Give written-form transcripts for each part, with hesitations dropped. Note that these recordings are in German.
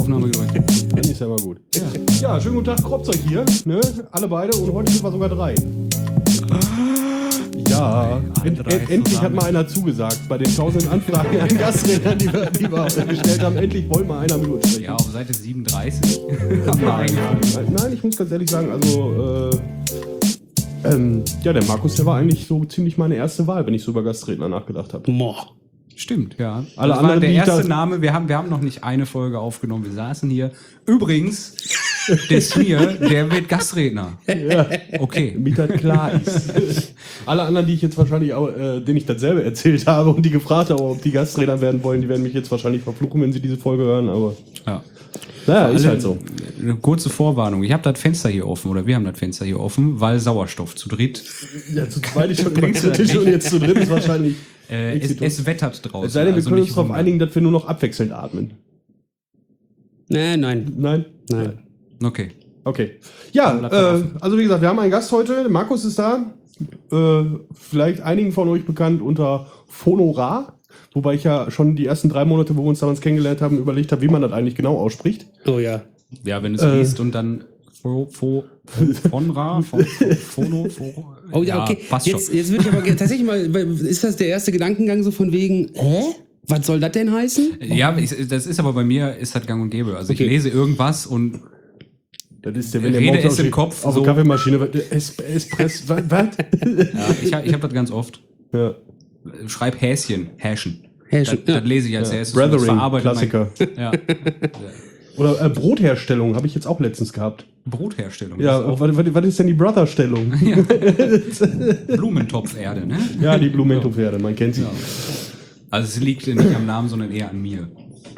Aufnahme gedrückt. Dann ist ja mal gut. Ja, schönen guten Tag, Kropzeug hier. Ne? Alle beide und heute sind wir sogar 3. Ja, endlich hat mal einer zugesagt. Bei den 1000 Anfragen an Gastrednern, die wir gestellt haben, endlich wollte mal einer mit uns sprechen. Ja, auf Seite 37. Nein, ich muss ganz ehrlich sagen, also ja, der Markus, der war eigentlich so ziemlich meine erste Wahl, wenn ich so über Gastredner nachgedacht habe. Stimmt, ja. Alle das anderen, war der die erste Name. Wir haben noch nicht eine Folge aufgenommen. Wir saßen hier. Übrigens, der Smear, der wird Gastredner. Ja. Okay. Damit das klar ist. Alle anderen, die ich jetzt wahrscheinlich auch, denen ich dasselbe erzählt habe und die gefragt habe, ob die Gastredner werden wollen, die werden mich jetzt wahrscheinlich verfluchen, wenn sie diese Folge hören, aber Ja. naja, ist halt so. Eine kurze Vorwarnung. Ich habe das Fenster hier offen, oder wir haben das Fenster hier offen, weil Sauerstoff zu dritt. Ja, zu zweit ist schon immer kritisch und jetzt zu dritt ist wahrscheinlich. Es wettert draußen. Es sei denn, wir also können uns nicht darauf wundern. einigen, dass wir nur noch abwechselnd atmen. Nein. Nein? Okay. Okay. Ja, Bleibt mal offen. also wie gesagt, wir haben einen Gast heute. Markus ist da. Vielleicht einigen von euch bekannt unter Fonora. Wobei ich ja schon die ersten 3 Monate, wo wir uns damals kennengelernt haben, überlegt habe, wie man das eigentlich genau ausspricht. Oh ja. Ja, wenn du es liest und dann Fonra, Fono. Oh ja, okay. Passt Jetzt schon. würde ich aber tatsächlich mal, ist das der erste Gedankengang so von wegen, was soll das denn heißen? Ja, das ist aber bei mir, ist das gang und gäbe. Also Okay. ich lese irgendwas und Das ist der, wenn der Rede morgens es aufsteht, im Kopf, auf so. der Kaffeemaschine, Espresso, was? ja, ich hab das ganz oft. Ja. Schreib Häschen. Das Ja. lese ich als erstes. Brethering, Das verarbeitet Klassiker. Ja. Oder Brotherstellung habe ich jetzt auch letztens gehabt. Brotherstellung. Ja, Das ist auch was ist denn die Brotherstellung? Blumentopferde, ne? Ja, die Blumentopferde, man kennt sie. Ja. Also es liegt nicht am Namen, sondern eher an mir.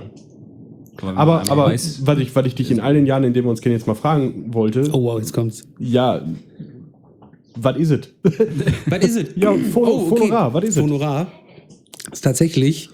Aber weiß, was ich dich in all den Jahren, in denen wir uns kennen, jetzt mal fragen wollte, Oh wow, jetzt kommt's. ja, was ist es? Was ist es? Ja, Fonora, was ist es? Fonora ist tatsächlich,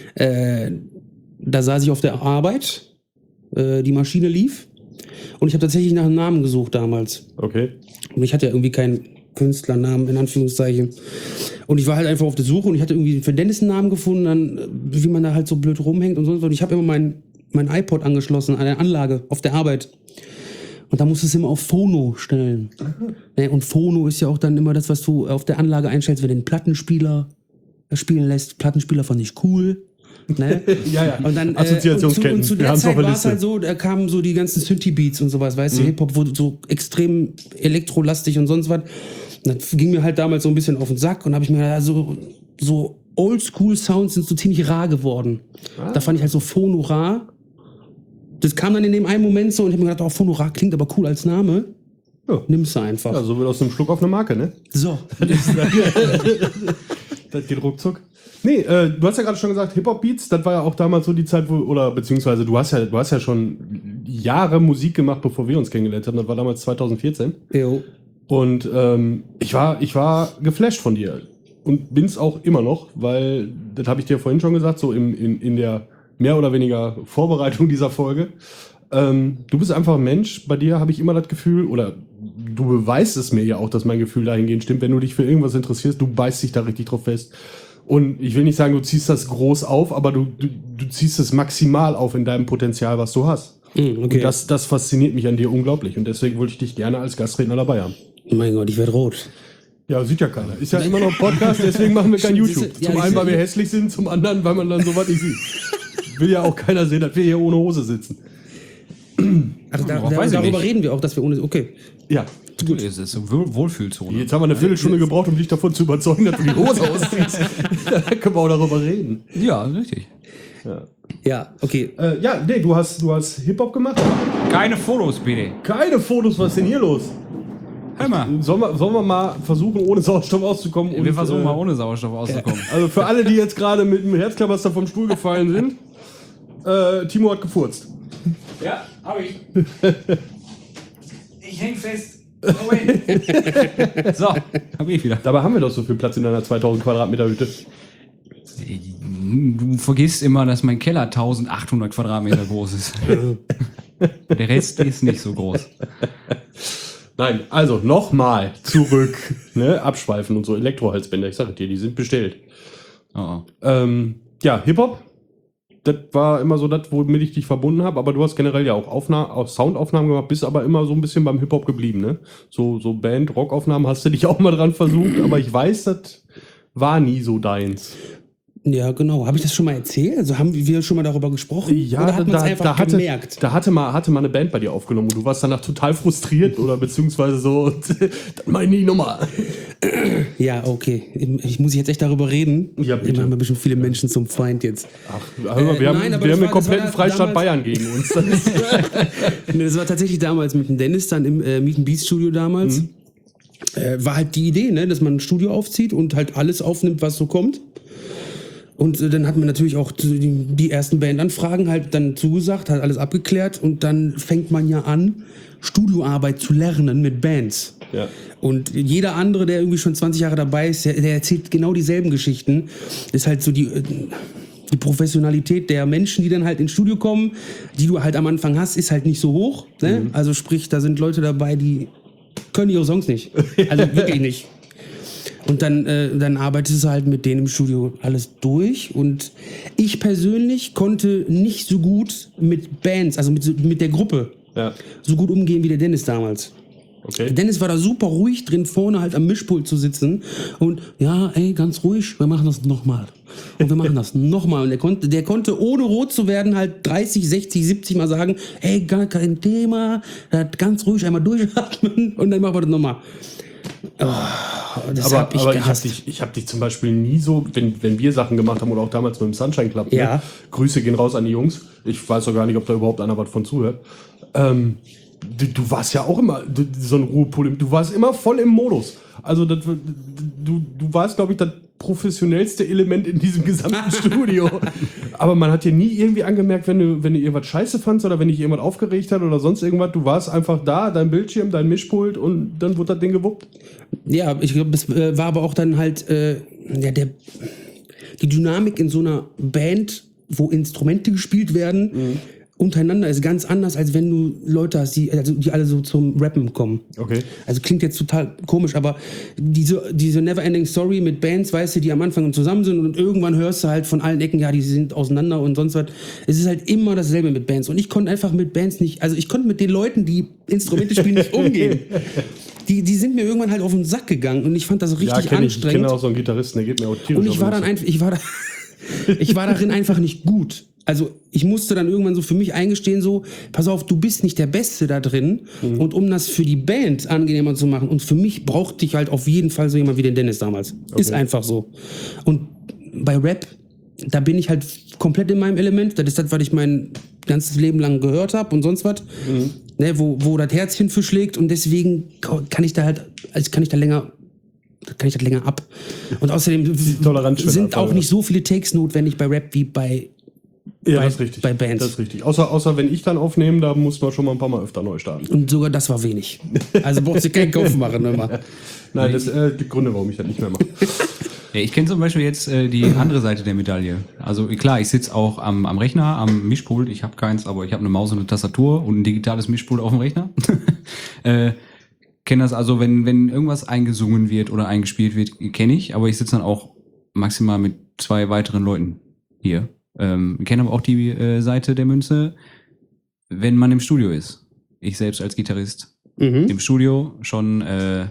da saß ich auf der Arbeit, die Maschine lief und ich habe tatsächlich nach einem Namen gesucht damals. Okay. Und ich hatte ja irgendwie keinen Künstlernamen, in Anführungszeichen. Und ich war halt einfach auf der Suche und ich hatte irgendwie für Dennis einen Namen gefunden, dann, wie man da halt so blöd rumhängt und so. Und ich habe immer mein iPod angeschlossen an der Anlage auf der Arbeit. Und da musst du es immer auf Phono stellen. Ne, und Phono ist ja auch dann immer das, was du auf der Anlage einstellst, wenn du den Plattenspieler spielen lässt. Plattenspieler fand ich cool. Ne? Ja. Und dann, Assoziationsketten. und zu Wir der haben's auf Zeit der war es Liste. halt so, da kamen so die ganzen Synthie-Beats und sowas, weißt du, Hip-Hop wurde so extrem elektrolastig und sonst was. Und das ging mir halt damals so ein bisschen auf den Sack und habe ich mir gedacht, so Oldschool-Sounds sind so ziemlich rar geworden. Da fand ich halt so Fonora. Das kam dann in dem einen Moment so und ich habe mir gedacht, oh, Fonora klingt aber cool als Name. Ja. Nimm's einfach. Ja, so wird aus einem Schluck auf eine Marke, ne? So. Das geht ruckzuck. Nee, du hast ja gerade schon gesagt, Hip-Hop-Beats, das war ja auch damals so die Zeit, beziehungsweise du hast ja schon Jahre Musik gemacht, bevor wir uns kennengelernt haben. Das war damals 2014. Jo. Und ich war geflasht von dir. Und bin's auch immer noch, weil, das habe ich dir vorhin schon gesagt, so in der mehr oder weniger Vorbereitung dieser Folge. Du bist einfach ein Mensch, bei dir habe ich immer das Gefühl, oder du beweist es mir ja auch, dass mein Gefühl dahingehend stimmt, wenn du dich für irgendwas interessierst, du beißt dich da richtig drauf fest. Und ich will nicht sagen, du ziehst das groß auf, aber du ziehst es maximal auf in deinem Potenzial, was du hast. Okay. Und das fasziniert mich an dir unglaublich. Und deswegen wollte ich dich gerne als Gastredner dabei haben. Mein Gott, ich werde rot. Ja, sieht ja keiner. Ist ja immer noch ein Podcast, deswegen machen wir kein Stimmt, YouTube. ja, Zum einen, weil wir hässlich sind, zum anderen, weil man dann sowas nicht sieht. Will ja auch keiner sehen, dass wir hier ohne Hose sitzen. Ach, weiß ich darüber nicht. reden wir auch, dass wir ohne. Okay. Ja. Gut, es ist eine Wohlfühlzone. Jetzt haben wir eine Viertelstunde gebraucht, um dich davon zu überzeugen, dass du die Hose ausziehst. Da können wir auch darüber reden. Ja, richtig. Ja, okay. Ja, nee, du hast Hip-Hop gemacht. Keine Fotos, bitte. Keine Fotos, was ist denn hier los? Hör mal. Sollen wir mal versuchen, ohne Sauerstoff auszukommen? Wir versuchen mal ohne Sauerstoff auszukommen. Also für alle, die jetzt gerade mit dem Herzklabaster vom Stuhl gefallen sind, Timo hat gefurzt. Ja, hab ich. Ich häng fest. Moment. So, hab ich wieder. Dabei haben wir doch so viel Platz in einer 2000 Quadratmeter Hütte. Du vergisst immer, dass mein Keller 1800 Quadratmeter groß ist. Der Rest ist nicht so groß. Nein, also nochmal zurück. Ne? Abschweifen und so Elektrohalsbänder, ich sage dir, die sind bestellt. Oh. Ja, Hip-Hop. das war immer so das, womit ich dich verbunden habe, aber du hast generell ja auch Soundaufnahmen gemacht, bist aber immer so ein bisschen beim Hip-Hop geblieben, ne? So Band, Rockaufnahmen hast du dich auch mal dran versucht, aber ich weiß, das war nie so deins. Ja, genau. Habe ich das schon mal erzählt? Also haben wir schon mal darüber gesprochen? Ja, oder hat man es einfach gemerkt? Da hatte mal eine Band bei dir aufgenommen und du warst danach total frustriert oder beziehungsweise so, das meine ich nochmal. Ja, okay. Ich muss jetzt echt darüber reden. Ja, bitte. Wir haben ein bisschen viele Menschen zum Feind jetzt. Ach, hör mal, wir haben den kompletten Freistaat Bayern gegen uns. Das war tatsächlich damals mit dem Dennis dann im Meet and Beast Studio damals. War halt die Idee, ne, dass man ein Studio aufzieht und halt alles aufnimmt, was so kommt. Und dann hat man natürlich auch die ersten Bandanfragen halt dann zugesagt, hat alles abgeklärt und dann fängt man ja an, Studioarbeit zu lernen mit Bands. Ja. Und jeder andere, der irgendwie schon 20 Jahre dabei ist, der erzählt genau dieselben Geschichten. Ist halt so die Professionalität der Menschen, die dann halt ins Studio kommen, die du halt am Anfang hast, ist halt nicht so hoch. Ne? Also sprich, da sind Leute dabei, die können ihre Songs nicht. Also wirklich nicht. Und dann arbeitest du halt mit denen im Studio alles durch. Und ich persönlich konnte nicht so gut mit Bands, also mit der Gruppe, so gut umgehen wie der Dennis damals. Okay. Dennis war da super ruhig drin, vorne halt am Mischpult zu sitzen. Und ja, ey, ganz ruhig, wir machen das nochmal. Und wir machen das nochmal. Und der konnte, ohne rot zu werden, halt 30, 60, 70 Mal sagen, ey, gar kein Thema, ganz ruhig einmal durchatmen und dann machen wir das nochmal. Das hab ich gehasst. Ich hab dich zum Beispiel nie so, wenn wir Sachen gemacht haben oder auch damals mit dem Sunshine Club, Ja. Ne? Grüße gehen raus an die Jungs. Ich weiß doch gar nicht, ob da überhaupt einer was von zuhört. Du warst ja auch immer so ein Ruhepol. Du warst immer voll im Modus. Also du warst, glaube ich, das professionellste Element in diesem gesamten Studio. Aber man hat dir nie irgendwie angemerkt, wenn du irgendwas scheiße fandst oder wenn dich irgendwas aufgeregt hat oder sonst irgendwas. Du warst einfach da, dein Bildschirm, dein Mischpult und dann wurde das Ding gewuppt. Ja, ich glaube, das war aber auch dann halt die Dynamik in so einer Band, wo Instrumente gespielt werden, untereinander ist ganz anders, als wenn du Leute hast, die alle so zum Rappen kommen. Okay. Also klingt jetzt total komisch, aber diese Neverending Story mit Bands, weißt du, die am Anfang zusammen sind und irgendwann hörst du halt von allen Ecken, ja, die sind auseinander und sonst was. Es ist halt immer dasselbe mit Bands. Und ich konnte einfach mit Bands nicht, also ich konnte mit den Leuten, die Instrumente spielen, nicht umgehen. Die sind mir irgendwann halt auf den Sack gegangen und ich fand das richtig anstrengend. Ich kenne auch so einen Gitarristen, der geht mir auch tierisch. Und ich war darin einfach nicht gut. Also ich musste dann irgendwann so für mich eingestehen, so, pass auf, du bist nicht der Beste da drin. Und um das für die Band angenehmer zu machen, und für mich brauchte ich halt auf jeden Fall so jemand wie den Dennis damals. Okay. Ist einfach so. Und bei Rap, da bin ich halt komplett in meinem Element. Das ist das, was ich mein ganzes Leben lang gehört habe und sonst was. Ne, wo das Herzchen für schlägt, und deswegen kann ich da länger ab. Und außerdem sind auch nicht so viele Takes notwendig bei Rap wie bei das ist richtig. Bei Bands. Das ist richtig. Außer wenn ich dann aufnehme, da muss man schon mal ein paar Mal öfter neu starten. Und sogar das war wenig. Also brauchst du keinen Kopf machen immer. Nein, das die Gründe, warum ich das nicht mehr mache. Ja, ich kenne zum Beispiel jetzt die andere Seite der Medaille. Also klar, ich sitze auch am Rechner, am Mischpult. Ich habe keins, aber ich habe eine Maus und eine Tastatur und ein digitales Mischpult auf dem Rechner. Kenne das also, wenn irgendwas eingesungen wird oder eingespielt wird, kenne ich. Aber ich sitze dann auch maximal mit 2 weiteren Leuten hier. Ich kenne aber auch die Seite der Münze, wenn man im Studio ist. Ich selbst als Gitarrist. Im Studio schon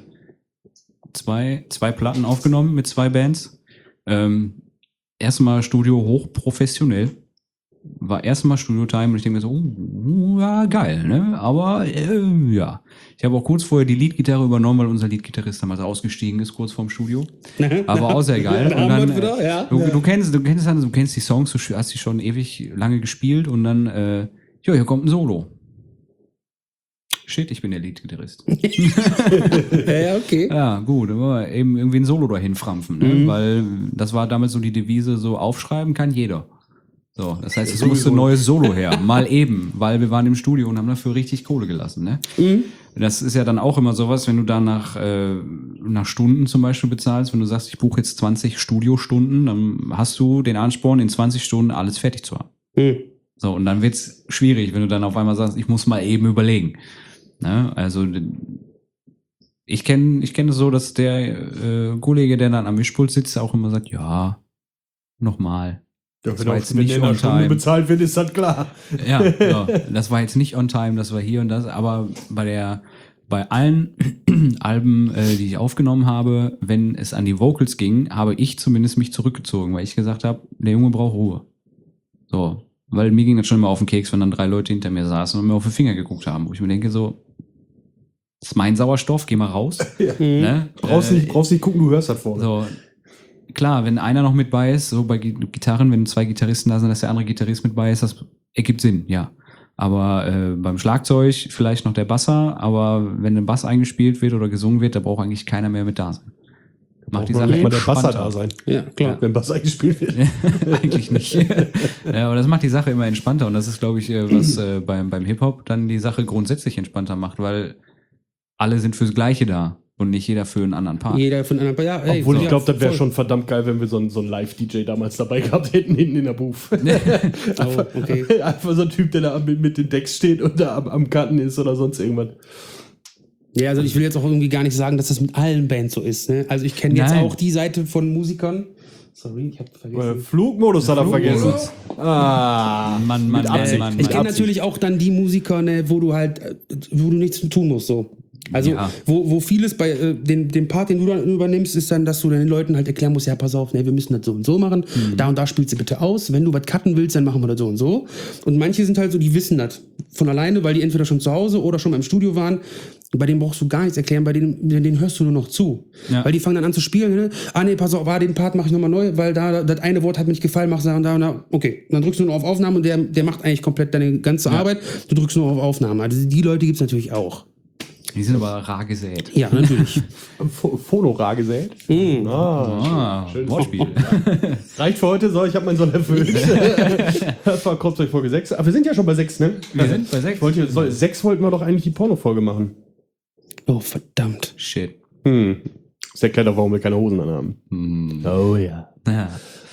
zwei Platten aufgenommen mit 2 Bands. Erstmal Studio hochprofessionell. War erstmal Studio-Time und ich denke mir so, ja, geil, ne? Aber ja. Ich habe auch kurz vorher die Leadgitarre übernommen, weil unser Leadgitarrist damals ausgestiegen ist, kurz vorm Studio. Aber auch sehr geil. Und dann, du kennst die Songs, du hast die schon ewig lange gespielt und dann, hier kommt ein Solo. Shit, ich bin der Leadgitarrist. Ja, okay. Ja, gut, aber eben irgendwie ein Solo dahin frampfen, ne? Weil das war damals so die Devise, so aufschreiben kann jeder. So, das heißt, es musste ein neues Solo her. Mal eben, weil wir waren im Studio und haben dafür richtig Kohle gelassen, ne? Das ist ja dann auch immer sowas, wenn du da nach Stunden zum Beispiel bezahlst, wenn du sagst, ich buche jetzt 20 Studiostunden, dann hast du den Ansporn, in 20 Stunden alles fertig zu haben. So, und dann wird's schwierig, wenn du dann auf einmal sagst, ich muss mal eben überlegen. Ne? Also, ich kenne es so, dass der Kollege, der dann am Mischpult sitzt, auch immer sagt, ja, nochmal. Das war jetzt wenn nicht der in on der Stunde time. bezahlt wird, ist das klar. Ja, das war jetzt nicht on time, das war hier und das, aber bei allen Alben, die ich aufgenommen habe, wenn es an die Vocals ging, habe ich zumindest mich zurückgezogen, weil ich gesagt habe, der Junge braucht Ruhe. So, weil mir ging das schon immer auf den Keks, wenn dann 3 Leute hinter mir saßen und mir auf den Finger geguckt haben, wo ich mir denke so, das ist mein Sauerstoff, geh mal raus. Ja. Ne? Brauchst nicht gucken, du hörst das vorne. So, klar, wenn einer noch mit bei ist, so bei Gitarren, wenn 2 Gitarristen da sind, dass der andere Gitarrist mit bei ist, das ergibt Sinn, ja. Aber beim Schlagzeug vielleicht noch der Basser, aber wenn ein Bass eingespielt wird oder gesungen wird, da braucht eigentlich keiner mehr mit da sein. Macht die Sache nicht mal der Basser entspannter. da sein. Ja, klar. Wenn Bass eingespielt wird. Eigentlich nicht. Ja, aber das macht die Sache immer entspannter und das ist, glaube ich, was beim Hip-Hop dann die Sache grundsätzlich entspannter macht, weil alle sind fürs Gleiche da und nicht jeder für einen anderen Part. Jeder von anderen. Ja, ey, Obwohl ich ja, glaube, das wäre voll. schon verdammt geil, wenn wir so einen Live-DJ damals dabei gehabt hätten, hinten in der Booth. Oh, okay. Einfach so ein Typ, der da mit den Decks steht und da am Karten ist oder sonst irgendwas. Ja, also ich will jetzt auch irgendwie gar nicht sagen, dass das mit allen Bands so ist. Ne? Also ich kenne jetzt Nein. auch die Seite von Musikern. Sorry, ich habe vergessen. Flugmodus hat er vergessen. Ah, Mann, mit Absicht. Mann. Ich kenne Absicht. natürlich auch dann die Musiker, ne, wo du halt, wo du nichts tun musst. So. Also Ja. wo vieles bei dem Part, den du dann übernimmst, ist dann, dass du den Leuten halt erklären musst, ja, pass auf, ne, wir müssen das so und so machen. Da und da spielst du bitte aus. Wenn du was cutten willst, dann machen wir das so und so. Und manche sind halt so, die wissen das von alleine, weil die entweder schon zu Hause oder schon mal im Studio waren. Und bei denen brauchst du gar nichts erklären, bei denen hörst du nur noch zu. Ja. Weil die fangen dann an zu spielen. Ne? Ah, nee, pass auf, den Part mache ich nochmal neu, weil da das eine Wort hat mir nicht gefallen, mach da und da und da. Okay, und dann drückst du nur auf Aufnahme und der macht eigentlich komplett deine ganze Arbeit. Du drückst nur auf Aufnahme. Also die Leute gibt's natürlich auch. Die sind aber rar gesät. Ja, natürlich. Phonorar gesät. Ah, Wortspiel. Reicht für heute, so, ich habe meinen Soll erfüllt. Das war Kopfzeug Folge 6. Aber wir sind ja schon bei 6, ne? Wir sind bei 6. 6 wollten wir doch eigentlich die Porno-Folge machen. Oh, verdammt. Shit. Ist erklärt auch, warum wir keine Hosen anhaben. Oh ja. Ja.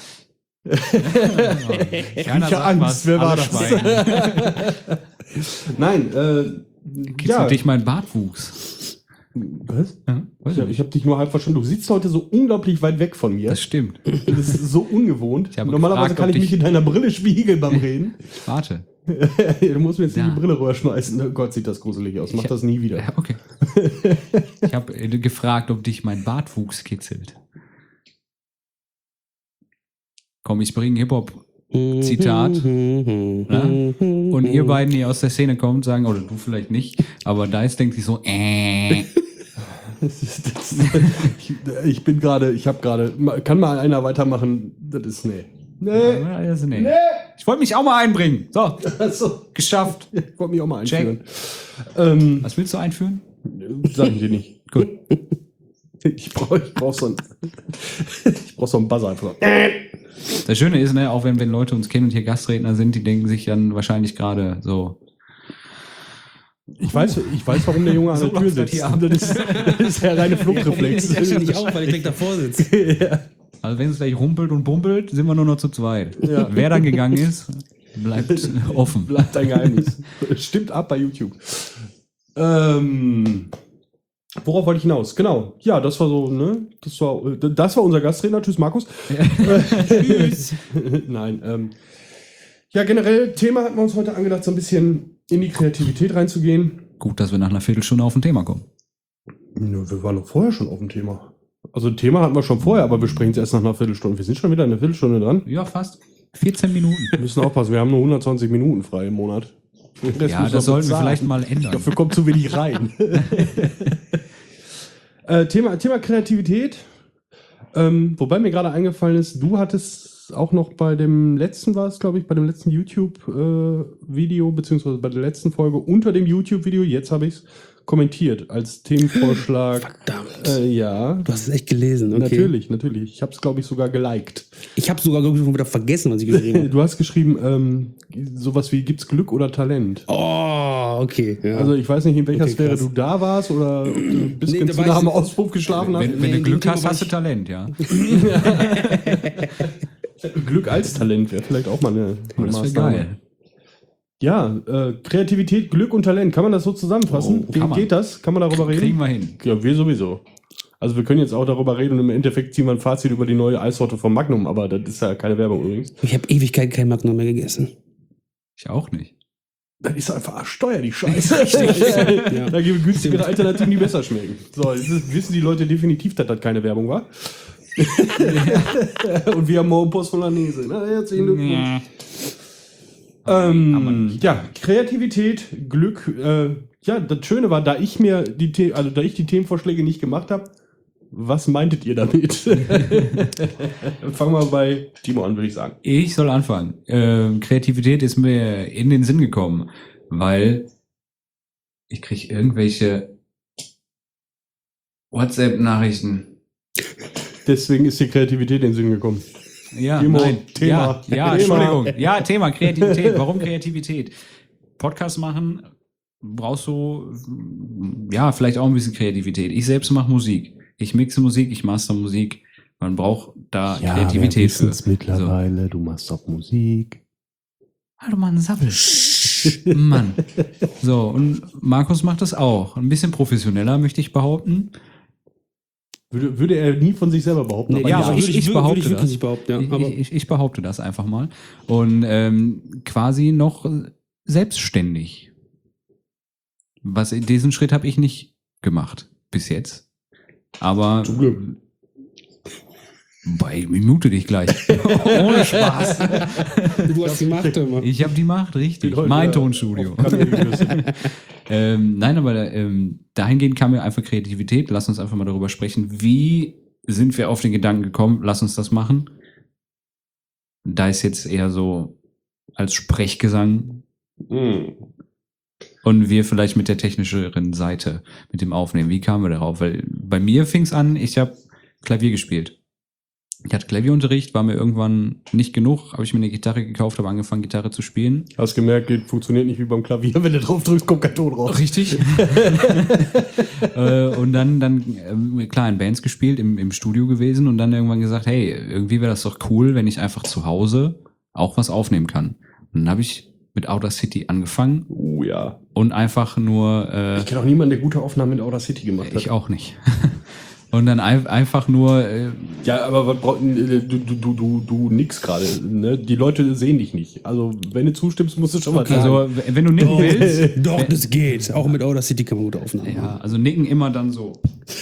Keiner hab sagt Angst, was, wer war alle das? schweigen. Nein, Kriegst du dich mein Bartwuchs? Was? Ja, weiß ich Ich habe dich nur halb verstanden. Du sitzt heute so unglaublich weit weg von mir. Das stimmt. Das ist so ungewohnt. Ich habe Normalerweise gefragt, kann ob ich mich in deiner Brille spiegeln beim Reden. Warte. Du musst mir jetzt nicht Ja. die Brille rüberschmeißen. Oh Gott, sieht das gruselig aus. Mach das nie wieder. Ja, okay. Ich habe gefragt, ob dich mein Bartwuchs kitzelt. Komm, ich bringe Hip-Hop-Zitat. Ne? Und ihr beiden, die aus der Szene kommt, sagen, oder du vielleicht nicht, aber Dice denkt sich so, Ich bin gerade, kann mal einer weitermachen? Das ist, nee. Nee. Ich wollte mich auch mal einbringen. So, Achso, geschafft. ich wollte mich auch mal Check. einführen. Was willst du einführen? Sag ich dir nicht. Gut. Ich brauch so einen Buzzer einfach. Das Schöne ist, ne, auch wenn Leute uns kennen und hier Gastredner sind, die denken sich dann wahrscheinlich gerade so, Ich weiß, warum der Junge an der Tür läuft das sitzt. hier ab. Das ist der reine Fluchtreflex. Ich stehe nicht auf, weil ich direkt davor sitze. Ja. also wenn es gleich rumpelt und bumpelt, sind wir nur noch zu zweit. Ja. Wer dann gegangen ist, bleibt offen. Bleibt ein Geheimnis. Stimmt ab bei YouTube. Worauf wollte ich hinaus? Genau. Ja, das war so, ne? Das war unser Gastredner. Tschüss, Markus. Tschüss. Nein. Ja, generell, Thema hatten wir uns heute angedacht, so ein bisschen in die Kreativität reinzugehen. Gut, dass wir nach einer Viertelstunde auf ein Thema kommen. Ja, wir waren doch vorher schon auf dem Thema. Also ein Thema hatten wir schon vorher, aber wir sprechen es erst nach einer Viertelstunde. Wir sind schon wieder eine Viertelstunde dran. Ja, fast 14 Minuten. Wir müssen aufpassen, wir haben nur 120 Minuten frei im Monat. Den Rest Ja, müssen das sollten wir bezahlen. vielleicht mal ändern. Dafür kommt zu wenig rein. Thema Kreativität. Wobei mir gerade eingefallen ist, du hattest auch noch bei dem letzten, war es glaube ich, bei dem letzten YouTube-Video, beziehungsweise bei der letzten Folge unter dem YouTube-Video, jetzt habe ich es kommentiert als Themenvorschlag. Verdammt. Ja, Du hast es echt gelesen, okay. natürlich. Ich habe es, glaube ich, sogar geliked. Ich habe sogar, glaube ich, schon wieder vergessen, was ich geschrieben habe. Du hast geschrieben, sowas wie, gibt's Glück oder Talent? Oh, okay. Ja. Also ich weiß nicht, in welcher Okay, Sphäre krass. du da warst oder ob du ein bisschen da zu war nah ich- am Auspuff geschlafen hast. Wenn Nee, du in Glück dem hast, Thema hast du war Talent, ja. Glück als Talent wäre vielleicht auch mal eine Das wäre Maßnahme. geil. Ja, Kreativität, Glück und Talent, kann man das so zusammenfassen? Oh, Wie kann man. geht das? Kann man darüber reden? Kriegen wir hin. Ja, wir sowieso. Also wir können jetzt auch darüber reden und im Endeffekt ziehen wir ein Fazit über die neue Eissorte von Magnum, aber das ist ja keine Werbung übrigens. Ich habe Ewigkeit kein Magnum mehr gegessen. Ich auch nicht. Das ist einfach Arschsteuer, die Scheiße. Ja. Da gibt es günstigere Alternativen, die besser schmecken. So, jetzt wissen die Leute definitiv, dass das keine Werbung war. Und wir haben morgen Post von Lanese. Na, herzlichen Glückwunsch. Ja, Kreativität, Glück. Ja, das Schöne war, da ich die Themenvorschläge nicht gemacht habe, was meintet ihr damit? Fangen wir bei Timo an, würde ich sagen. Ich soll anfangen. Kreativität ist mir in den Sinn gekommen, weil ich kriege irgendwelche WhatsApp-Nachrichten. Deswegen ist die Kreativität in den Sinn gekommen. Ja, Timo, nein. Thema. Ja, Entschuldigung. Ja, Thema Kreativität. Warum Kreativität? Podcast machen brauchst du, ja, vielleicht auch ein bisschen Kreativität. Ich selbst mache Musik. Ich mixe Musik, ich master Musik. Man braucht da Kreativität für. Mittlerweile, du machst auch Musik. Hallo Mann, Sabbel. Mann. So, und Markus macht das auch. Ein bisschen professioneller, möchte ich behaupten. Würde er nie von sich selber behaupten. Nee, aber ja, ja, aber ich behaupte das. Wirklich nicht behaupten, ja. Aber Ich behaupte das einfach mal. Und quasi noch selbstständig. Diesen Schritt habe ich nicht gemacht bis jetzt. Aber zum Glück. Minute dich gleich. Ohne Spaß. du hast die Macht immer. Ich habe die Macht, richtig. Heute Mein Tonstudio. Nein, aber dahingehend kam mir einfach Kreativität. Lass uns einfach mal darüber sprechen. Wie sind wir auf den Gedanken gekommen? Lass uns das machen. Da ist jetzt eher so als Sprechgesang. Und wir vielleicht mit der technischeren Seite, mit dem Aufnehmen. Wie kamen wir darauf? Weil bei mir fing es an, ich habe Klavier gespielt. Ich hatte Klavierunterricht, war mir irgendwann nicht genug, habe ich mir eine Gitarre gekauft, habe angefangen, Gitarre zu spielen. Hast gemerkt, funktioniert nicht wie beim Klavier, wenn du drauf drückst, kommt kein Ton raus. Richtig. Und dann klar, in Bands gespielt, im Studio gewesen und dann irgendwann gesagt, hey, irgendwie wäre das doch cool, wenn ich einfach zu Hause auch was aufnehmen kann. Und dann habe ich mit Audacity angefangen. Oh ja. Und einfach nur... ich kenne auch niemanden, der gute Aufnahmen mit Audacity gemacht hat. Ich auch nicht. Und dann einfach nur... ja, aber was du nix gerade. Ne? Die Leute sehen dich nicht. Also, wenn du zustimmst, musst du schon mal sagen. Also, wenn du nicken willst... Doch, das geht. Auch mit Audacity kann man gut aufnehmen. Ja, also nicken immer dann so.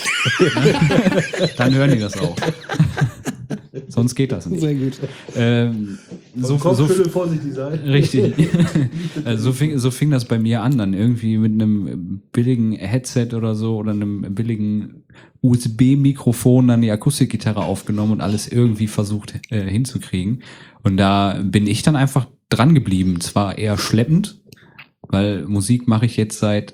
Dann hören die das auch. Sonst geht das nicht. Sehr gut. Vorsichtig sein. Richtig. So fing das bei mir an, dann irgendwie mit einem billigen Headset oder so oder einem billigen USB-Mikrofon dann die Akustikgitarre aufgenommen und alles irgendwie versucht hinzukriegen. Und da bin ich dann einfach dran geblieben. Zwar eher schleppend, weil Musik mache ich jetzt seit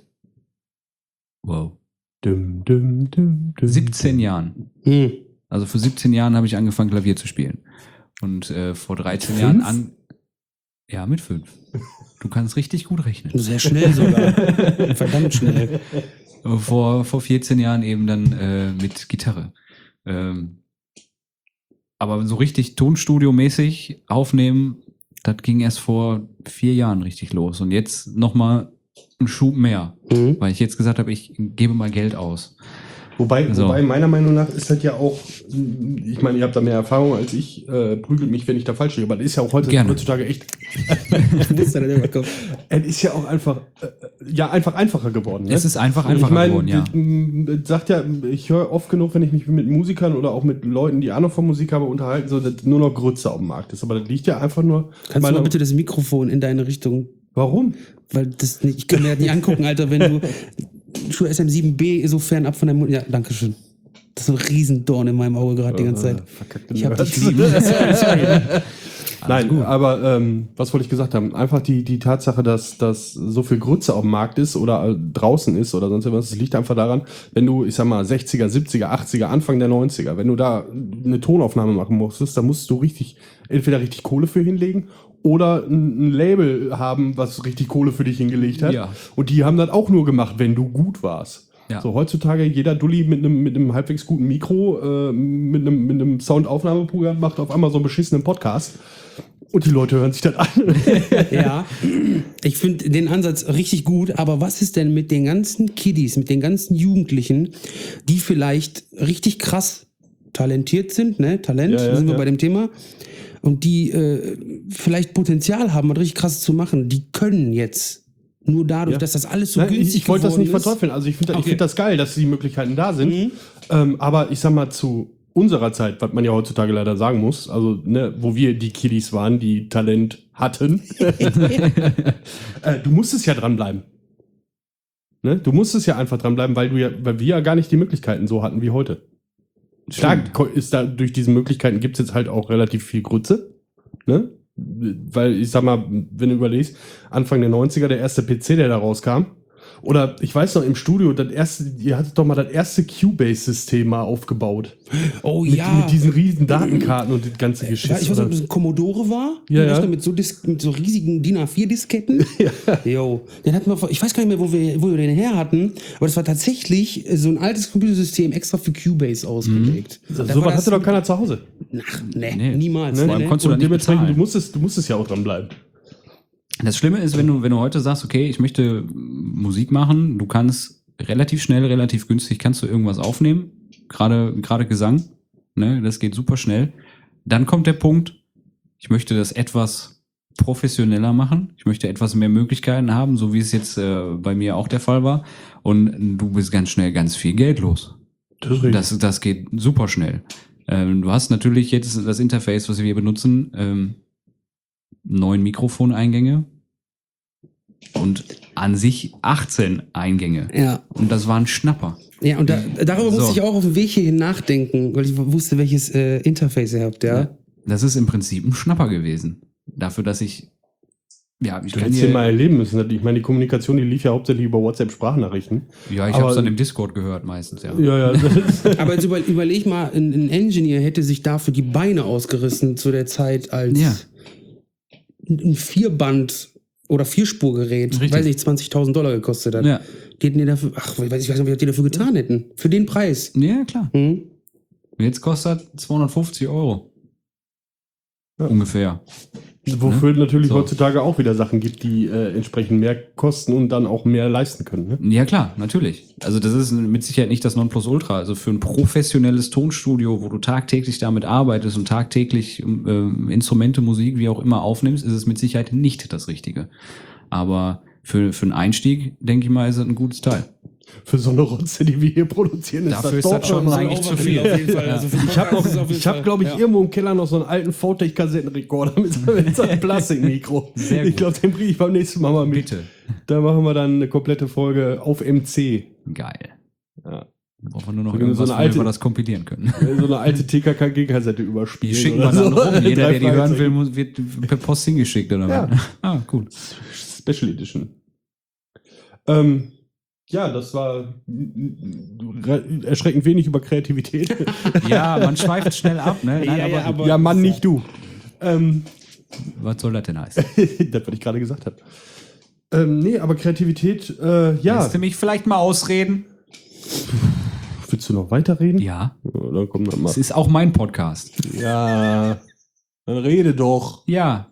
17 Jahren. Also vor 17 Jahren habe ich angefangen, Klavier zu spielen. Und vor 13 Jahren ja, mit 5. Du kannst richtig gut rechnen. Sehr schnell sogar. Verdammt schnell. Vor 14 Jahren eben dann mit Gitarre. Aber so richtig Tonstudio-mäßig aufnehmen, das ging erst vor 4 Jahren richtig los. Und jetzt nochmal einen Schub mehr. Weil ich jetzt gesagt habe, ich gebe mal Geld aus. Wobei meiner Meinung nach ist das ja auch, ich meine, ihr habt da mehr Erfahrung als ich, prügelt mich, wenn ich da falsch liege, aber das ist ja auch heutzutage echt. Es ist ja auch einfach, einfach einfacher geworden. Ne? Es ist einfach einfacher geworden, ja. Sagt ja, ich höre oft genug, wenn ich mich mit Musikern oder auch mit Leuten, die Ahnung von Musik haben, unterhalten, so, dass nur noch Grütze auf dem Markt ist. Aber das liegt ja einfach nur. Kannst du mal bitte das Mikrofon in deine Richtung? Warum? Weil ich kann mir das nicht angucken, Alter, wenn du Schuhe SM7B so fernab von deinem Mund. Ja, danke schön. Das ist ein Riesendorn in meinem Auge gerade die ganze Zeit. Ich hab dich lieb. Nein, gut. Aber was wollte ich gesagt haben? Einfach die Tatsache, dass so viel Grütze auf dem Markt ist oder draußen ist oder sonst irgendwas, das liegt einfach daran, wenn du, ich sag mal, 60er, 70er, 80er, Anfang der 90er, wenn du da eine Tonaufnahme machen musstest, dann musst du entweder richtig Kohle für hinlegen oder ein Label haben, was richtig Kohle für dich hingelegt hat. Ja. Und die haben das auch nur gemacht, wenn du gut warst. Ja. So, heutzutage jeder Dulli mit einem halbwegs guten Mikro, mit einem Soundaufnahmeprogramm macht auf einmal so einen beschissenen Podcast. Und die Leute hören sich das an. Ja, ich finde den Ansatz richtig gut, aber was ist denn mit den ganzen Kiddies, mit den ganzen Jugendlichen, die vielleicht richtig krass talentiert sind, ne? Talent, Ja, sind wir ja. bei dem Thema, und die vielleicht Potenzial haben, was richtig krasses zu machen, die können jetzt nur dadurch, Ja. dass das alles so Nein, günstig ich wollte das nicht geworden ist. verteufeln. Also ich finde Okay. das geil, dass die Möglichkeiten da sind. Aber ich sag mal, zu unserer Zeit, was man ja heutzutage leider sagen muss, also ne, wo wir die Kiddies waren, die Talent hatten, du musstest ja dranbleiben. Ne? Du musstest ja einfach dranbleiben, weil wir ja gar nicht die Möglichkeiten so hatten wie heute. Klar, ist da durch diese Möglichkeiten gibt es jetzt halt auch relativ viel Grütze. Ne? Weil ich sag mal, wenn du überlegst, Anfang der 90er, der erste PC, der da rauskam, oder ich weiß noch, im Studio, ihr hattet doch mal das erste Cubase-System mal aufgebaut. Oh Mit, ja. mit diesen riesen Datenkarten und das ganze Geschiss. Ja, ich weiß nicht, ob oder? das ein Commodore war. Ja, Ein ja. Rechner mit so riesigen DIN A4-Disketten. Jo. Den hatten wir, ich weiß gar nicht mehr, wo wir den her hatten, aber das war tatsächlich so ein altes Computersystem extra für Cubase ausgelegt. Da So war was das- hatte doch keiner zu Hause. Ach, Nee. nee, niemals. Ne? Vor allem Nee. konntest du da Und nicht dementsprechend, bezahlen. du musstest ja auch dranbleiben. Das Schlimme ist, wenn du heute sagst, okay, ich möchte Musik machen, du kannst relativ schnell, relativ günstig, kannst du irgendwas aufnehmen, gerade Gesang, ne, das geht super schnell. Dann kommt der Punkt, ich möchte das etwas professioneller machen, ich möchte etwas mehr Möglichkeiten haben, so wie es jetzt bei mir auch der Fall war, und du bist ganz schnell ganz viel Geld los. Das ist richtig. Das geht super schnell. Du hast natürlich jetzt das Interface, was wir benutzen, 9 Mikrofoneingänge und an sich 18 Eingänge. Ja. Und das war ein Schnapper. Ja, und darüber So. musste ich auch auf dem Weg hierhin nachdenken, weil ich wusste, welches Interface ihr habt, ja. Das ist im Prinzip ein Schnapper gewesen. Dafür, dass ich Du hättest den mal erleben müssen. Ich meine, die Kommunikation, die lief ja hauptsächlich über WhatsApp-Sprachnachrichten. Ja, ich Aber- habe es dann im Discord gehört meistens, ja. Ja. Aber jetzt überleg mal, ein Engineer hätte sich dafür die Beine ausgerissen zu der Zeit, als Ja. ein Vierband- oder Vierspurgerät, Richtig. weiß nicht, $20.000 gekostet hat. Ja, Die hätten dir dafür, ich weiß nicht, was die dafür getan hätten. Für den Preis. ja klar. Hm? Jetzt kostet 250 €. Ja. Ungefähr. Wofür natürlich So. heutzutage auch wieder Sachen gibt, die entsprechend mehr kosten und dann auch mehr leisten können. Ne? Ja, klar, natürlich. Also das ist mit Sicherheit nicht das Nonplusultra. Also für ein professionelles Tonstudio, wo du tagtäglich damit arbeitest und tagtäglich Instrumente, Musik, wie auch immer aufnimmst, ist es mit Sicherheit nicht das Richtige. Aber für einen Einstieg, denke ich mal, ist es ein gutes Teil. Für so eine Rotze, die wir hier produzieren, Dafür ist doch das schon mal- eigentlich zu viel. Auf jeden Fall. Also für den Ich habe, Podcast ist es auf jeden ich hab, Fall- glaube ich, ja. irgendwo im Keller noch so einen alten VTech-Kassettenrekorder mit so einem Plastikmikro. Sehr gut. Ich glaube, den bringe ich beim nächsten Mal mal mit. Bitte. Da machen wir dann eine komplette Folge auf MC. Geil. Ja. Brauchen wir nur noch So irgendwas, eine alte- wo wir das kompilieren können. So eine alte TKKG-Kassette überspielen. Die schicken oder wir dann so. rum. Jeder, der die Drei hören will, Fragezeichen. wird per Post hingeschickt, oder Ja. was? Ah, cool. Special Edition. Ja, das war erschreckend wenig über Kreativität. Ja, man schweift schnell ab, ne? Nein, Ja, aber- ja, Mann, nicht du. was soll das denn heißen? Das, was ich gerade gesagt habe. Nee, aber Kreativität, ja. Lässt du mich vielleicht mal ausreden? Willst du noch weiterreden? Ja. Dann komm dann mal. Es ist auch mein Podcast. Ja. Dann rede doch. Ja.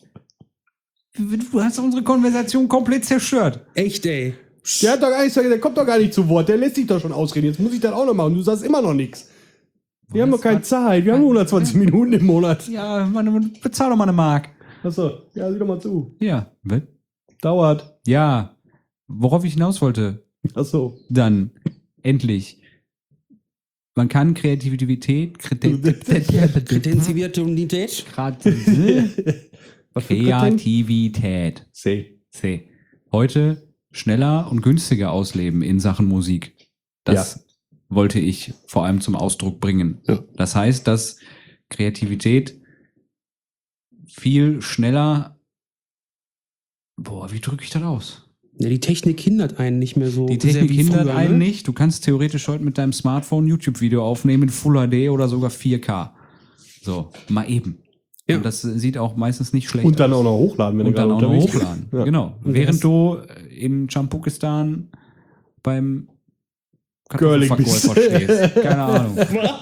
Du hast unsere Konversation komplett zerstört. Echt, ey. Der hat doch gar nichts, der kommt doch gar nicht zu Wort. Der lässt sich doch schon ausreden. Jetzt muss ich das auch noch machen. Du sagst immer noch nichts. Wir haben doch keine Zeit. Wir haben nur 120 Minuten im Monat. Ja, man, bezahl doch mal eine Mark. Achso, ja, sieh doch mal zu. Ja. Was? Dauert. Ja. Worauf ich hinaus wollte, Achso. dann endlich. Man kann Kreativität, Kreativität. Was für Kreativität. See. Heute schneller und günstiger ausleben in Sachen Musik. Das wollte ich vor allem zum Ausdruck bringen. Ja. Das heißt, dass Kreativität viel schneller, wie drücke ich das aus? Ja, die Technik hindert einen nicht mehr so Die sehr Technik wie hindert früher, einen ne? nicht. Du kannst theoretisch heute mit deinem Smartphone ein YouTube-Video aufnehmen in Full HD oder sogar 4K. So, mal eben. Ja. Und das sieht auch meistens nicht schlecht Und dann aus. auch noch hochladen, wenn Und du dann gerade auch noch unterwegs bist. hochladen. Ja. Genau. Und Während das- du in Champukistan beim Kartoffelverkäufer stehst. Keine Ahnung.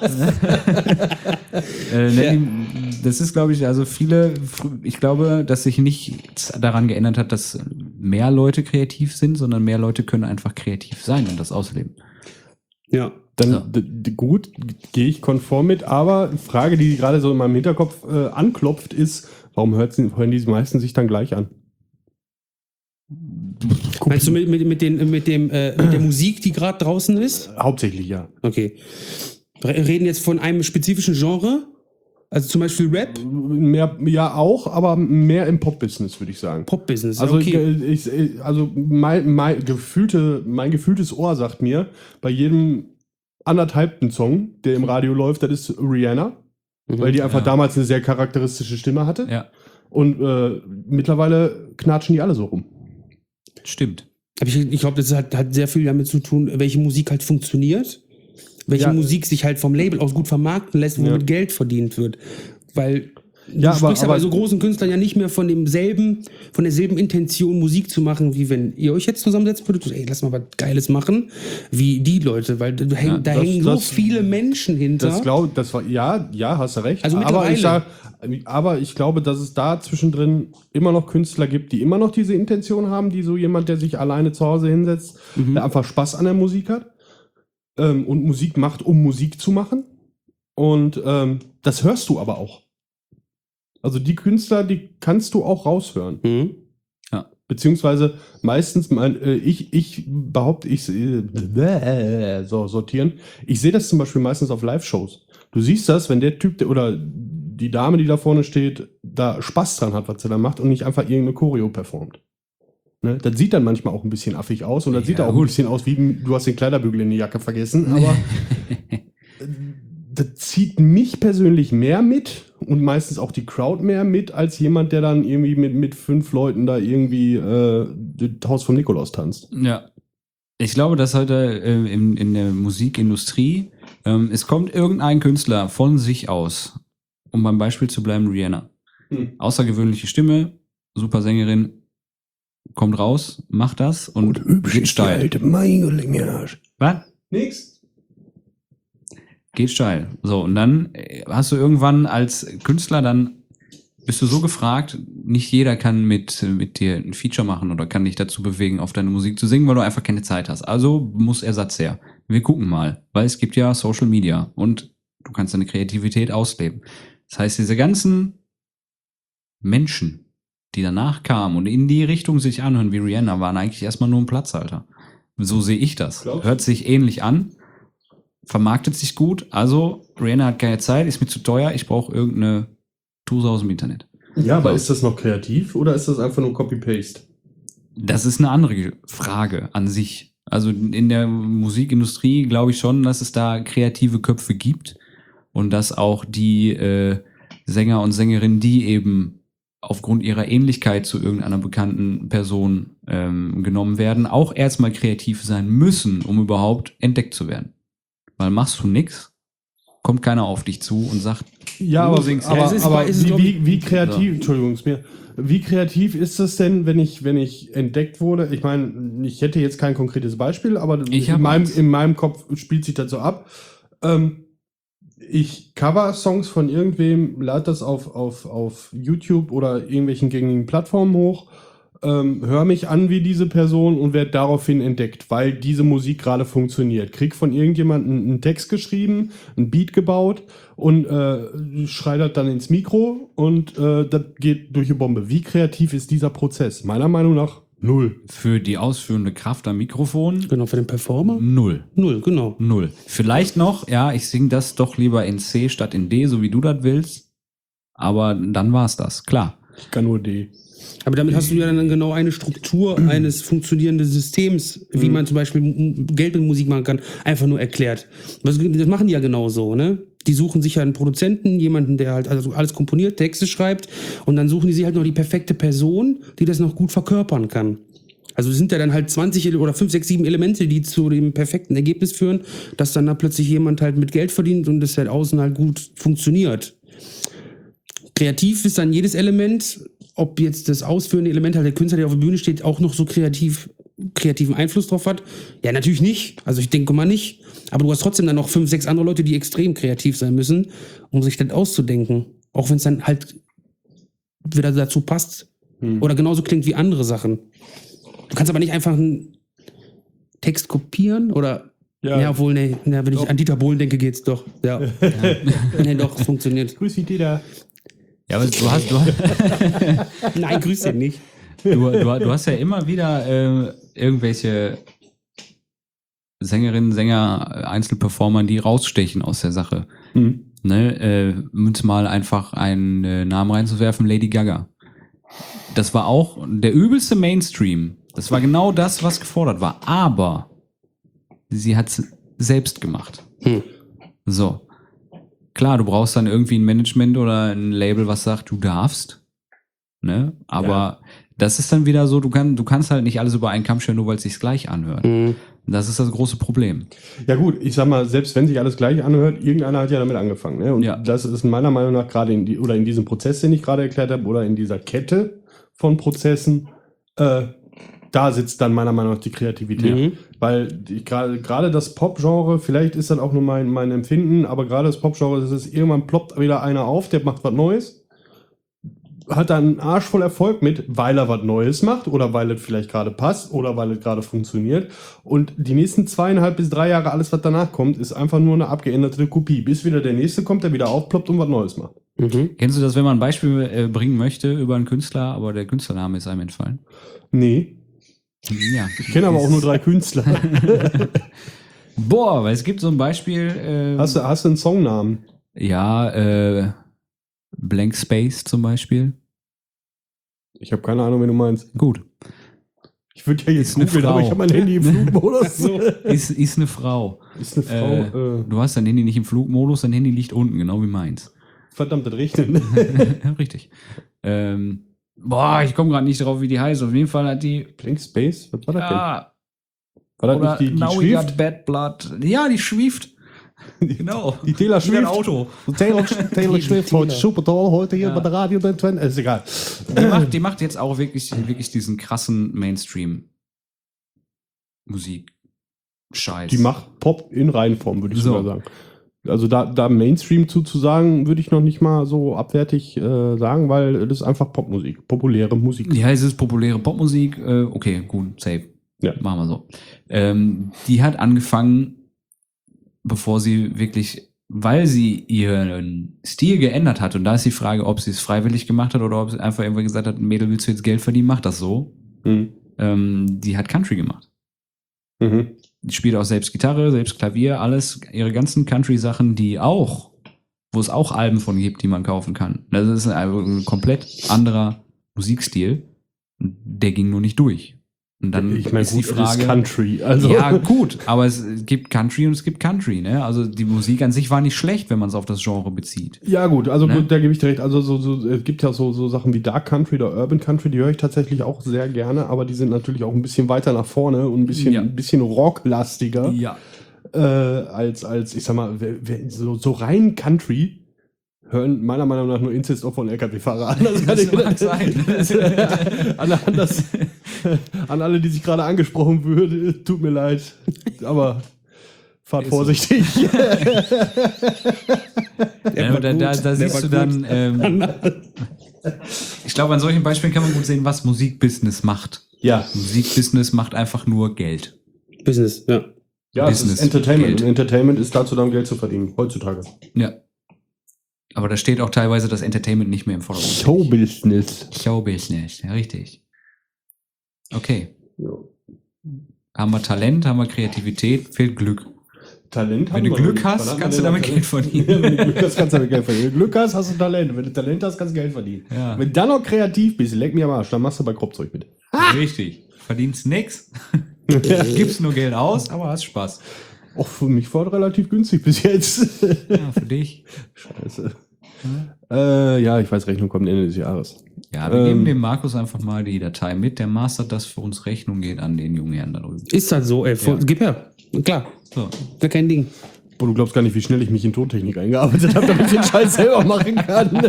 Das ist, glaube ich, also ich glaube, dass sich nichts daran geändert hat, dass mehr Leute kreativ sind, sondern mehr Leute können einfach kreativ sein und das ausleben. Ja. Dann gut, gehe ich konform mit, aber eine Frage, die gerade so in meinem Hinterkopf anklopft, ist, warum hören die meisten sich dann gleich an? Meinst du mit der Musik, die gerade draußen ist? Hauptsächlich, ja. Okay. Wir reden jetzt von einem spezifischen Genre? Also zum Beispiel Rap? Mehr, ja auch, aber mehr im Pop-Business, würde ich sagen. Pop-Business, Also, okay. mein gefühltes Ohr sagt mir, bei jedem anderthalbten Song, der im Radio läuft, das ist Rihanna, weil die einfach damals eine sehr charakteristische Stimme hatte. Ja. Und mittlerweile knatschen die alle so rum. Stimmt. Aber ich glaube, das hat sehr viel damit zu tun, welche Musik halt funktioniert. Welche Musik sich halt vom Label aus gut vermarkten lässt, womit Geld verdient wird. Weil du sprichst aber bei so großen Künstlern ja nicht mehr von derselben Intention, Musik zu machen, wie wenn ihr euch jetzt zusammensetzt würdet, ey, lass mal was Geiles machen, wie die Leute, weil da hängen so viele Menschen hinter. Hast du recht. Also mittlerweile. Aber ich glaube, dass es da zwischendrin immer noch Künstler gibt, die immer noch diese Intention haben, die so jemand, der sich alleine zu Hause hinsetzt, der einfach Spaß an der Musik hat und Musik macht, um Musik zu machen. Und das hörst du aber auch. Also die Künstler, die kannst du auch raushören. Ja. Beziehungsweise meistens, ich behaupte, sortieren. Ich sehe das zum Beispiel meistens auf Live-Shows. Du siehst das, wenn der Typ oder die Dame, die da vorne steht, da Spaß dran hat, was sie da macht und nicht einfach irgendeine Choreo performt. Ne? Das sieht dann manchmal auch ein bisschen affig aus und das sieht auch ein bisschen aus, wie du hast den Kleiderbügel in die Jacke vergessen, aber das zieht mich persönlich mehr mit und meistens auch die Crowd mehr mit, als jemand, der dann irgendwie mit 5 Leuten da irgendwie das Haus vom Nikolaus tanzt. Ja. Ich glaube, dass heute in der Musikindustrie, es kommt irgendein Künstler von sich aus, um beim Beispiel zu bleiben, Rihanna. Außergewöhnliche Stimme, super Sängerin, kommt raus, macht das und geht steil. Was? Nix. Geht steil. So, und dann hast du irgendwann als Künstler, dann bist du so gefragt, nicht jeder kann mit dir ein Feature machen oder kann dich dazu bewegen, auf deine Musik zu singen, weil du einfach keine Zeit hast. Also muss Ersatz her. Wir gucken mal, weil es gibt ja Social Media und du kannst deine Kreativität ausleben. Das heißt, diese ganzen Menschen, die danach kamen und in die Richtung sich anhören wie Rihanna, waren eigentlich erstmal nur ein Platzhalter. So sehe ich das. Hört sich ähnlich an, vermarktet sich gut, also Rihanna hat keine Zeit, ist mir zu teuer, ich brauche irgendeine Tuse aus dem Internet. Ja, aber ist das noch kreativ oder ist das einfach nur Copy-Paste? Das ist eine andere Frage an sich. Also in der Musikindustrie glaube ich schon, dass es da kreative Köpfe gibt und dass auch die Sänger und Sängerinnen, die eben aufgrund ihrer Ähnlichkeit zu irgendeiner bekannten Person genommen werden, auch erstmal kreativ sein müssen, um überhaupt entdeckt zu werden. Weil machst du nix, kommt keiner auf dich zu und sagt, ja, aber wie kreativ, Entschuldigung, wie kreativ ist das denn, wenn ich entdeckt wurde? Ich meine, ich hätte jetzt kein konkretes Beispiel, aber in meinem Kopf spielt sich das so ab. Ich cover Songs von irgendwem, lade das auf YouTube oder irgendwelchen gängigen Plattformen hoch, höre mich an wie diese Person und werde daraufhin entdeckt, weil diese Musik gerade funktioniert. Krieg von irgendjemandem einen Text geschrieben, einen Beat gebaut und schreit das dann ins Mikro und das geht durch eine Bombe. Wie kreativ ist dieser Prozess? Meiner Meinung nach 0. Für die ausführende Kraft am Mikrofon? Genau, für den Performer? 0. 0, genau. 0. Vielleicht noch, ja, ich singe das doch lieber in C statt in D, so wie du das willst. Aber dann war's das, klar. Ich kann nur D. Aber damit hast du ja dann genau eine Struktur eines funktionierenden Systems, wie man zum Beispiel Geld mit Musik machen kann, einfach nur erklärt. Das machen die ja genauso, ne? Die suchen sich ja einen Produzenten, jemanden, der halt also alles komponiert, Texte schreibt und dann suchen die sich halt noch die perfekte Person, die das noch gut verkörpern kann. Also es sind ja dann halt 20 oder 5, 6, 7 Elemente, die zu dem perfekten Ergebnis führen, dass dann da plötzlich jemand halt mit Geld verdient und das halt außen halt gut funktioniert. Kreativ ist dann jedes Element, ob jetzt das ausführende Element halt der Künstler, der auf der Bühne steht, auch noch so kreativ kreativen Einfluss drauf hat? Ja, natürlich nicht. Also ich denke mal nicht. Aber du hast trotzdem dann noch 5, 6 andere Leute, die extrem kreativ sein müssen, um sich das auszudenken. Auch wenn es dann halt wieder dazu passt. Oder genauso klingt wie andere Sachen. Du kannst aber nicht einfach einen Text kopieren oder... Ja, wohl, nee. Ja, wenn ich an Dieter Bohlen denke, geht's doch. Ja. Nee, doch, es funktioniert. Grüß dich, Dieter. Ja, aber du hast Nein, grüß dich nicht. du hast ja immer wieder irgendwelche Sängerinnen, Sänger, Einzelperformer, die rausstechen aus der Sache. Ne, uns mal einfach einen Namen reinzuwerfen, Lady Gaga. Das war auch der übelste Mainstream. Das war genau das, was gefordert war. Aber sie hat es selbst gemacht. So. Klar, du brauchst dann irgendwie ein Management oder ein Label, was sagt, du darfst. Ne? Aber das ist dann wieder so, du kannst halt nicht alles über einen Kamm scheren, nur weil es sich gleich anhört. Das ist das große Problem. Ja gut, ich sag mal, selbst wenn sich alles gleich anhört, irgendeiner hat ja damit angefangen. Ne? Und das ist meiner Meinung nach gerade in diesem Prozess, den ich gerade erklärt habe, oder in dieser Kette von Prozessen, da sitzt dann meiner Meinung nach die Kreativität. Weil gerade das Pop-Genre, vielleicht ist das auch nur mein Empfinden, aber gerade das Pop-Genre, das ist irgendwann ploppt wieder einer auf, der macht was Neues, hat dann einen Arsch voll Erfolg mit, weil er was Neues macht oder weil es vielleicht gerade passt oder weil es gerade funktioniert. Und die nächsten 2,5 bis 3 Jahre, alles was danach kommt, ist einfach nur eine abgeänderte Kopie. Bis wieder der nächste kommt, der wieder aufploppt und was Neues macht. Kennst du das, wenn man ein Beispiel bringen möchte über einen Künstler, aber der Künstlername ist einem entfallen? Nee. Ja. Ich kenne aber auch nur 3 Künstler. Boah, weil es gibt so ein Beispiel. Hast du einen Songnamen? Ja, Blank Space zum Beispiel. Ich habe keine Ahnung, wen du meinst. Gut. Ich würde ja jetzt eine googeln, Frau. aber ich habe mein Handy im Flugmodus. Ist eine Frau. Ist eine Frau. Du hast dein Handy nicht im Flugmodus, dein Handy liegt unten, genau wie meins. Verdammt, das regnet. Richtig. Boah, ich komme gerade nicht drauf, wie die heißt. Auf jeden Fall hat die... Blank Space? Was war das denn? Ja, War das oder nicht die Now We Schrift? Got Bad Blood. Ja, die Schrift. Genau. Die Taylor Wie ein Swift. Auto. Taylor Swift heute super toll, heute hier bei der Radio. Ist egal. Die macht jetzt auch wirklich diesen krassen Mainstream-Musik-Scheiß. Die macht Pop in Reihenform, würde ich So. sogar sagen. Also da Mainstream zu sagen, würde ich noch nicht mal so abwertig sagen, weil das ist einfach Popmusik, populäre Musik. Ja, es ist populäre Popmusik. Okay, gut, safe. Ja. Machen wir so. Die hat angefangen, bevor sie wirklich, weil sie ihren Stil geändert hat, und da ist die Frage, ob sie es freiwillig gemacht hat oder ob sie einfach irgendwann gesagt hat, Mädel, willst du jetzt Geld verdienen, mach das so. Die hat Country gemacht. Die spielt auch selbst Gitarre, selbst Klavier, alles, ihre ganzen Country-Sachen, wo es auch Alben von gibt, die man kaufen kann. Das ist ein komplett anderer Musikstil. Der ging nur nicht durch. Und dann Ich meine, ist die gut, Frage, das ist Country. Also. ja, gut, aber es gibt Country und es gibt Country, ne? Also die Musik an sich war nicht schlecht, wenn man es auf das Genre bezieht. Ja, gut, also Ne? gut, da gebe ich dir recht. Also es gibt ja so Sachen wie Dark Country oder Urban Country, die höre ich tatsächlich auch sehr gerne, aber die sind natürlich auch ein bisschen weiter nach vorne und ein bisschen rocklastiger Ja. als, ich sag mal, so rein Country hören meiner Meinung nach nur Incest-Opfer und LKW-Fahrer an. Das mag sein. An alle, die sich gerade angesprochen würde, tut mir leid, aber fahrt Ist so. vorsichtig. Ja, da siehst du dann, ich glaube, an solchen Beispielen kann man gut sehen, was Musikbusiness macht. Ja. Musikbusiness macht einfach nur Geld. Business, ja. Ja, es ist Business, Entertainment. Geld. Und Entertainment ist dazu da, um Geld zu verdienen, heutzutage. Ja. Aber da steht auch teilweise das Entertainment nicht mehr im Vordergrund. Showbusiness. Showbusiness, ja, richtig. Okay. Ja. Haben wir Talent, haben wir Kreativität, fehlt Glück. Talent Wenn du haben wir Glück noch nicht. hast, Wann haben kannst wir du denn damit noch Geld Talent? verdienen. Ja, wenn du Glück hast, kannst du damit Geld verdienen. Wenn du Glück hast, hast du Talent. Wenn du Talent hast, kannst du Geld verdienen. Ja. Wenn du dann noch kreativ bist, leck mir am Arsch, dann machst du bei Kropfzeug mit. Richtig. Verdienst nix, gibst nur Geld aus, aber hast Spaß. Auch für mich war es relativ günstig bis jetzt. Ja, für dich. Scheiße. Ja, ich weiß, Rechnung kommt Ende des Jahres. Ja, wir geben dem Markus einfach mal die Datei mit. Der mastert das für uns. Rechnung geht an den jungen Herrn da drüben. Ist halt so, ey. Gib her. Klar. So. Gar kein Ding. Boah, du glaubst gar nicht, wie schnell ich mich in Tontechnik eingearbeitet habe, damit ich den Scheiß selber machen kann.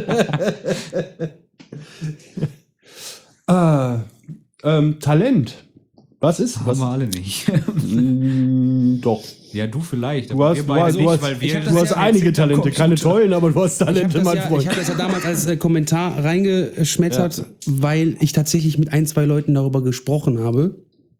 Talent. Was ist? Haben wir alle nicht. Doch. Ja, du vielleicht. Du hast einige Talente, keine tollen, aber du hast Talente, mein Freund. Ich habe das ja damals als Kommentar reingeschmettert, weil ich tatsächlich mit 1, 2 Leuten darüber gesprochen habe.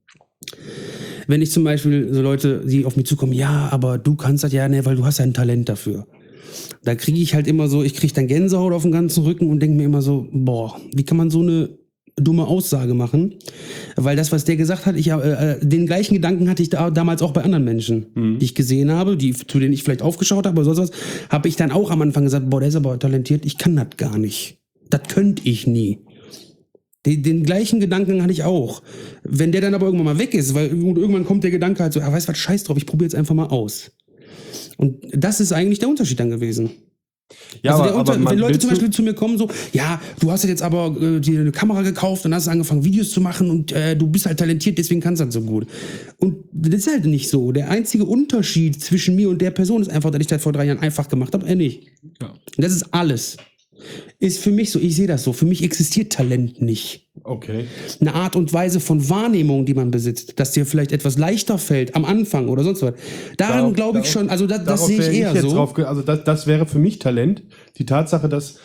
Wenn ich zum Beispiel so Leute, die auf mich zukommen, ja, aber du kannst das ja, ne, weil du hast ja ein Talent dafür. Da kriege ich halt immer so, ich kriege dann Gänsehaut auf den ganzen Rücken und denke mir immer so, boah, wie kann man so eine dumme Aussage machen? Weil das, was der gesagt hat, den gleichen Gedanken hatte ich damals auch bei anderen Menschen, die ich gesehen habe, zu denen ich vielleicht aufgeschaut habe oder sonst was, habe ich dann auch am Anfang gesagt, boah, der ist aber talentiert, ich kann das gar nicht. Das könnte ich nie. Den gleichen Gedanken hatte ich auch. Wenn der dann aber irgendwann mal weg ist, weil irgendwann kommt der Gedanke halt so, weißt du was, scheiß drauf, ich probiere jetzt einfach mal aus. Und das ist eigentlich der Unterschied dann gewesen. Ja, also wenn Leute zum Beispiel zu mir kommen, so, ja, du hast jetzt aber dir eine Kamera gekauft und hast angefangen, Videos zu machen und du bist halt talentiert, deswegen kannst du das so gut. Und das ist halt nicht so. Der einzige Unterschied zwischen mir und der Person ist einfach, dass ich das vor 3 Jahren einfach gemacht habe, er nicht. Ja. Und das ist alles. Ist für mich so, ich sehe das so, für mich existiert Talent nicht. Okay. Eine Art und Weise von Wahrnehmung, die man besitzt, dass dir vielleicht etwas leichter fällt am Anfang oder sonst was. Daran glaube ich schon, also das sehe ich eher so. Also das wäre für mich Talent. Die Tatsache, dass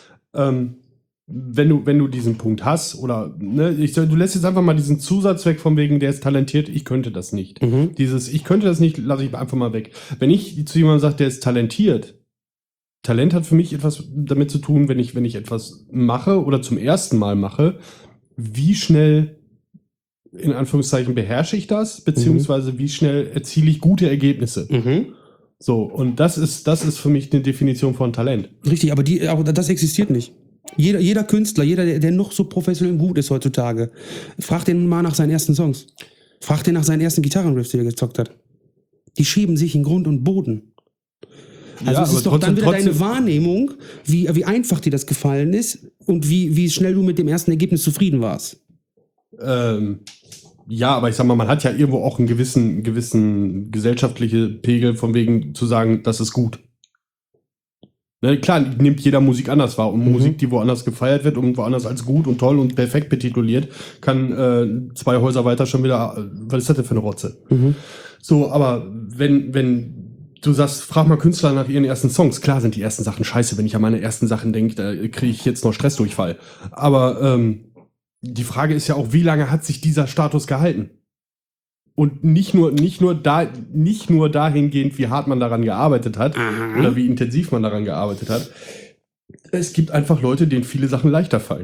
wenn du diesen Punkt hast oder ne, du lässt jetzt einfach mal diesen Zusatz weg von wegen, der ist talentiert, ich könnte das nicht. Ich könnte das nicht, lasse ich einfach mal weg. Wenn ich zu jemandem sage, der ist talentiert, Talent hat für mich etwas damit zu tun, wenn ich etwas mache oder zum ersten Mal mache, wie schnell, in Anführungszeichen, beherrsche ich das, beziehungsweise wie schnell erziele ich gute Ergebnisse. So, und das ist für mich eine Definition von Talent. Richtig, aber das existiert nicht. Jeder Künstler, der noch so professionell gut ist heutzutage, fragt den mal nach seinen ersten Songs. Fragt den nach seinen ersten Gitarrenriffs, die er gezockt hat. Die schieben sich in Grund und Boden. Also ja, es ist doch dann wieder deine Wahrnehmung, wie einfach dir das gefallen ist und wie schnell du mit dem ersten Ergebnis zufrieden warst. Ja, aber ich sag mal, man hat ja irgendwo auch einen gewissen gesellschaftlichen Pegel, von wegen zu sagen, das ist gut. Ne, klar, nimmt jeder Musik anders wahr und Musik, die woanders gefeiert wird und woanders als gut und toll und perfekt betituliert, kann 2 Häuser weiter schon wieder, was ist das denn für eine Rotze? So, aber wenn du sagst, frag mal Künstler nach ihren ersten Songs. Klar sind die ersten Sachen scheiße. Wenn ich an meine ersten Sachen denke, da kriege ich jetzt noch Stressdurchfall. Aber die Frage ist ja auch, wie lange hat sich dieser Status gehalten? Und nicht nur dahingehend, wie hart man daran gearbeitet hat oder wie intensiv man daran gearbeitet hat. Es gibt einfach Leute, denen viele Sachen leichter fallen.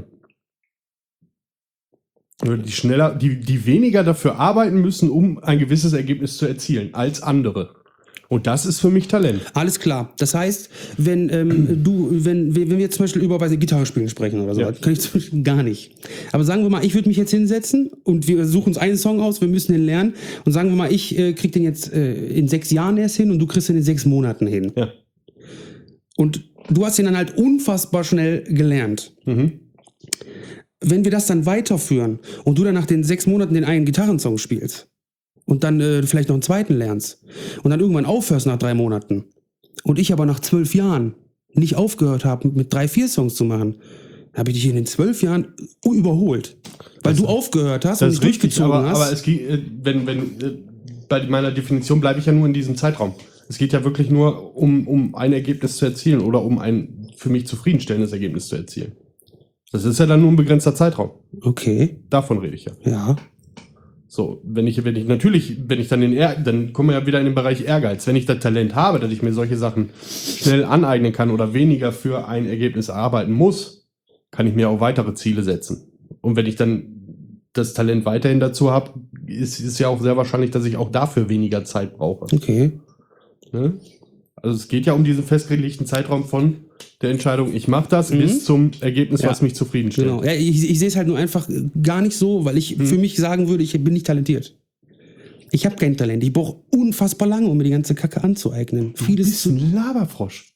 Die weniger dafür arbeiten müssen, um ein gewisses Ergebnis zu erzielen, als andere. Und das ist für mich Talent. Alles klar. Das heißt, wenn wir jetzt zum Beispiel über Gitarre spielen sprechen oder so, kann ich zum Beispiel gar nicht. Aber sagen wir mal, ich würde mich jetzt hinsetzen und wir suchen uns einen Song aus, wir müssen den lernen und sagen wir mal, ich krieg den jetzt in 6 Jahren erst hin und du kriegst den in 6 Monaten hin. Ja. Und du hast den dann halt unfassbar schnell gelernt. Wenn wir das dann weiterführen und du dann nach den 6 Monaten den einen Gitarrensong spielst, und dann vielleicht noch einen zweiten lernst und dann irgendwann aufhörst nach 3 Monaten und ich aber nach 12 Jahren nicht aufgehört habe, mit 3, 4 Songs zu machen, habe ich dich in den 12 Jahren überholt. Weil du aufgehört hast und nicht durchgezogen hast. Aber es geht, bei meiner Definition bleibe ich ja nur in diesem Zeitraum. Es geht ja wirklich nur um ein Ergebnis zu erzielen oder um ein für mich zufriedenstellendes Ergebnis zu erzielen. Das ist ja dann nur ein begrenzter Zeitraum. Okay. Davon rede ich ja. Ja. So, dann kommen wir ja wieder in den Bereich Ehrgeiz. Wenn ich das Talent habe, dass ich mir solche Sachen schnell aneignen kann oder weniger für ein Ergebnis erarbeiten muss, kann ich mir auch weitere Ziele setzen. Und wenn ich dann das Talent weiterhin dazu habe, ist es ja auch sehr wahrscheinlich, dass ich auch dafür weniger Zeit brauche. Okay. Ne? Also es geht ja um diesen festgelegten Zeitraum von der Entscheidung, ich mache das, bis zum Ergebnis, was mich zufriedenstellt. Genau. Ja, ich sehe es halt nur einfach gar nicht so, weil ich für mich sagen würde, ich bin nicht talentiert. Ich habe kein Talent. Ich brauche unfassbar lange, um mir die ganze Kacke anzueignen. Du bist ein Laberfrosch.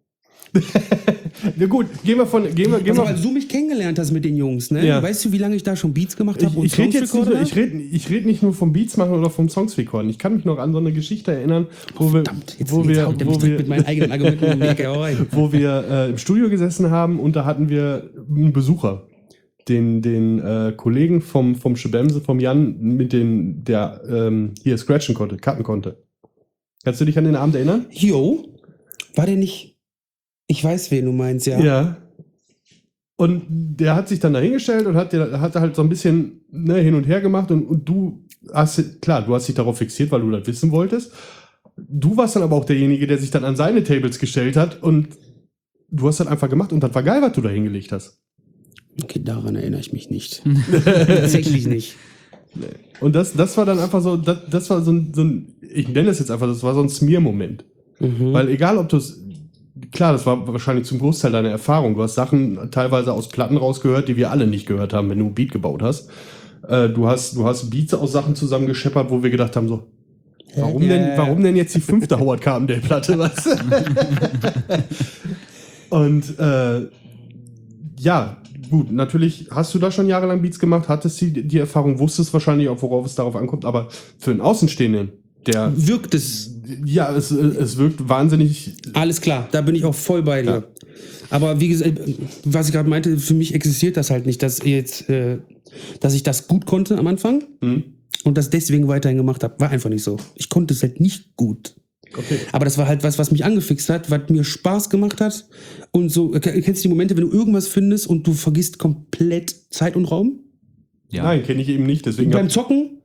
Ja gut, gehen wir. Weil du mich kennengelernt hast mit den Jungs, ne? Ja. Weißt du, wie lange ich da schon Beats gemacht habe und Songs recorden? Ich rede nicht nur vom Beats machen oder vom Songs recorden. Ich kann mich noch an so eine Geschichte erinnern, wo wir mit meinen eigenen Argumenten um die Ecke rein. Wo wir im Studio gesessen haben und da hatten wir einen Besucher. den Kollegen vom Schebemse, vom Jan, mit der hier scratchen konnte, cutten konnte. Kannst du dich an den Abend erinnern? Jo, war der nicht? Ich weiß, wen du meinst, ja. Ja. Und der hat sich dann da hingestellt und hat halt so ein bisschen hin und her gemacht und du hast dich darauf fixiert, weil du das wissen wolltest. Du warst dann aber auch derjenige, der sich dann an seine Tables gestellt hat und du hast das einfach gemacht und das war geil, was du da hingelegt hast. Okay, daran erinnere ich mich nicht. Tatsächlich nicht. Und das war dann einfach so, das war so ein, ich nenne es jetzt einfach, das war so ein Smear-Moment. Weil egal, ob du es, klar, das war wahrscheinlich zum Großteil deiner Erfahrung. Du hast Sachen teilweise aus Platten rausgehört, die wir alle nicht gehört haben, wenn du ein Beat gebaut hast. Du hast Beats aus Sachen zusammengescheppert, wo wir gedacht haben so, warum denn jetzt die 5. Howard Carpendale-Platte, weißt du? Und ja, gut, natürlich hast du da schon jahrelang Beats gemacht, hattest die Erfahrung, wusstest wahrscheinlich auch, worauf es darauf ankommt, aber für einen Außenstehenden, der wirkt es. Ja, es wirkt wahnsinnig. Alles klar, da bin ich auch voll bei dir. Ja. Aber wie gesagt, was ich gerade meinte, für mich existiert das halt nicht, dass ich das gut konnte am Anfang und das deswegen weiterhin gemacht habe. War einfach nicht so. Ich konnte es halt nicht gut. Okay. Aber das war halt was mich angefixt hat, was mir Spaß gemacht hat. Und so, kennst du die Momente, wenn du irgendwas findest und du vergisst komplett Zeit und Raum? Ja. Nein, kenne ich eben nicht. Deswegen Beim Zocken?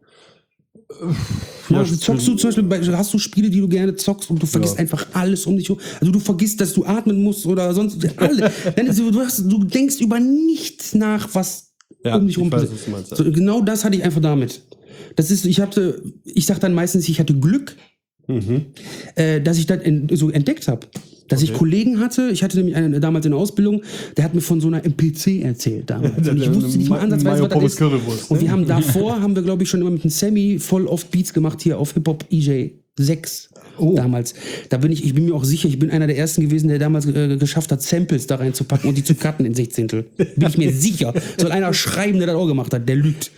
Zockst du zum Beispiel, hast du Spiele, die du gerne zockst und du vergisst einfach alles um dich herum? Also du vergisst, dass du atmen musst oder sonst alles. Du denkst über nichts nach, was um dich herum passiert. So, genau das hatte ich einfach damit. Ich sag dann meistens, ich hatte Glück, dass ich das so entdeckt habe. Dass ich Kollegen hatte, ich hatte nämlich einen damals in der Ausbildung, der hat mir von so einer MPC erzählt damals. Und ich wusste nicht mal ansatzweise, was das ist. Und wir haben davor, glaube ich, schon immer mit einem Sammy voll oft Beats gemacht hier auf Hip-Hop EJ 6 damals. Ich bin mir auch sicher, ich bin einer der ersten gewesen, der damals geschafft hat, Samples da reinzupacken und die zu cutten in 16. Bin ich mir sicher. Soll einer schreiben, der das auch gemacht hat, der lügt.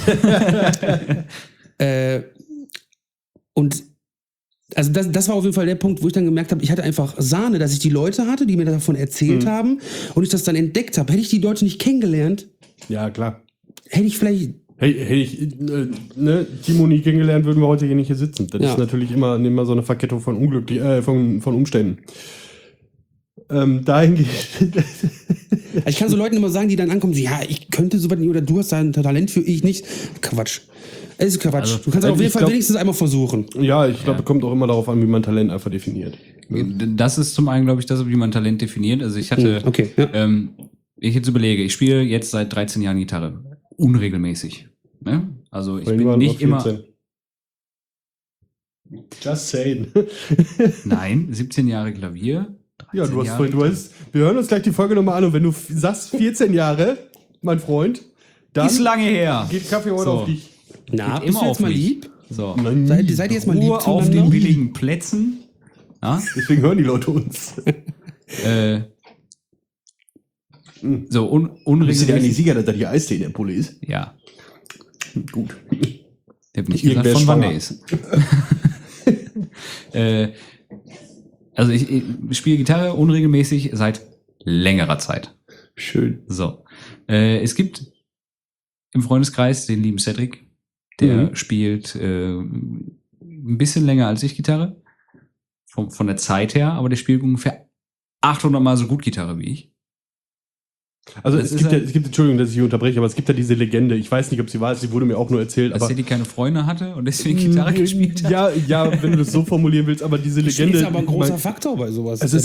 Und also das war auf jeden Fall der Punkt, wo ich dann gemerkt habe, ich hatte einfach Sahne, dass ich die Leute hatte, die mir davon erzählt haben und ich das dann entdeckt habe. Hätte ich die Leute nicht kennengelernt, ja, klar. hätte ich vielleicht... Hätte ich Timo nie kennengelernt, würden wir heute hier nicht hier sitzen. Das ist natürlich immer so eine Verkettung von von Umständen. Dahingehend. Ich kann so Leuten immer sagen, die dann ankommen, so, ja, ich könnte so was nicht, oder du hast da ein Talent für, ich nicht. Quatsch. Es ist Quatsch. Also, du kannst auf jeden Fall wenigstens einmal versuchen. Ja, ich glaube, es kommt auch immer darauf an, wie man Talent einfach definiert. Das ist zum einen, glaube ich, das, wie man Talent definiert. Also ich hatte, wenn ich jetzt überlege, ich spiele jetzt seit 13 Jahren Gitarre. Unregelmäßig. Ne? Also ich bin nicht immer... Just saying. Nein, 17 Jahre Klavier. Ja, wir hören uns gleich die Folge nochmal an und wenn du sagst 14 Jahre, mein Freund, dann ist lange her. Geht Kaffee heute auf dich. Na, bist du jetzt mal lieb? So. Seid ihr jetzt mal lieb Ruhe auf den billigen Plätzen. Ja? Deswegen hören die Leute uns. So, unregelmäßig. Bist du dir eigentlich sicher, dass da die Eistee in der Pulle ist? Ja. Gut. Ich habe nicht gesagt, von wann der ist. Also ich spiele Gitarre unregelmäßig seit längerer Zeit. Schön. So. Es gibt im Freundeskreis den lieben Cedric, der spielt ein bisschen länger als ich Gitarre. Von der Zeit her, aber der spielt ungefähr 800 Mal so gut Gitarre wie ich. Also es gibt, Entschuldigung, dass ich hier unterbreche, aber es gibt ja diese Legende, ich weiß nicht, ob sie wahr ist, sie wurde mir auch nur erzählt. Dass Cedric keine Freunde hatte und deswegen Gitarre gespielt hat? Ja, wenn du das so formulieren willst, aber diese Legende... Das ist aber ein großer Faktor bei sowas. Er ist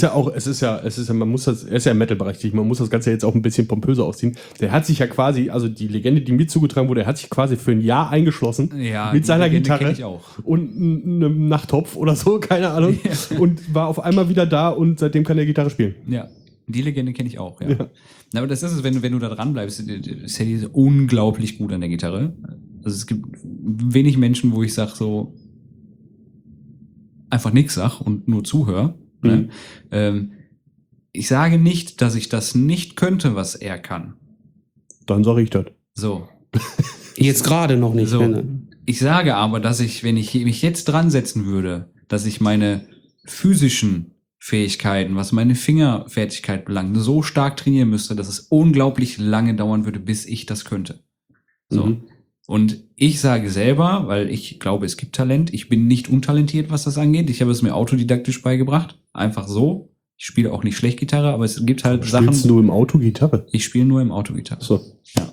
ja im Metal-Bereich, man muss das Ganze jetzt auch ein bisschen pompöser ausziehen. Der hat sich ja quasi, also die Legende, die mir zugetragen wurde, er hat sich quasi für ein Jahr eingeschlossen mit seiner Legende Gitarre kenn ich auch. und einem Nachttopf oder so, keine Ahnung, und war auf einmal wieder da und seitdem kann er Gitarre spielen. Ja. Die Legende kenne ich auch, ja. Aber das ist es, wenn du da dran bleibst, Sadie ist unglaublich gut an der Gitarre. Also es gibt wenig Menschen, wo ich sage so einfach nix sag und nur zuhöre. Ne? Ich sage nicht, dass ich das nicht könnte, was er kann. Dann sage ich das. So. Jetzt gerade noch nicht. So. Ich sage aber, dass ich, wenn ich mich jetzt dran setzen würde, dass ich meine physischen Fähigkeiten, was meine Fingerfertigkeit belangt, so stark trainieren müsste, dass es unglaublich lange dauern würde, bis ich das könnte. So. Mhm. Und ich sage selber, weil ich glaube, es gibt Talent, ich bin nicht untalentiert, was das angeht. Ich habe es mir autodidaktisch beigebracht. Einfach so. Ich spiele auch nicht schlecht Gitarre, aber es gibt halt Sachen. Spielst du im Auto Gitarre? Ich spiele nur im Auto Gitarre. So. Ja.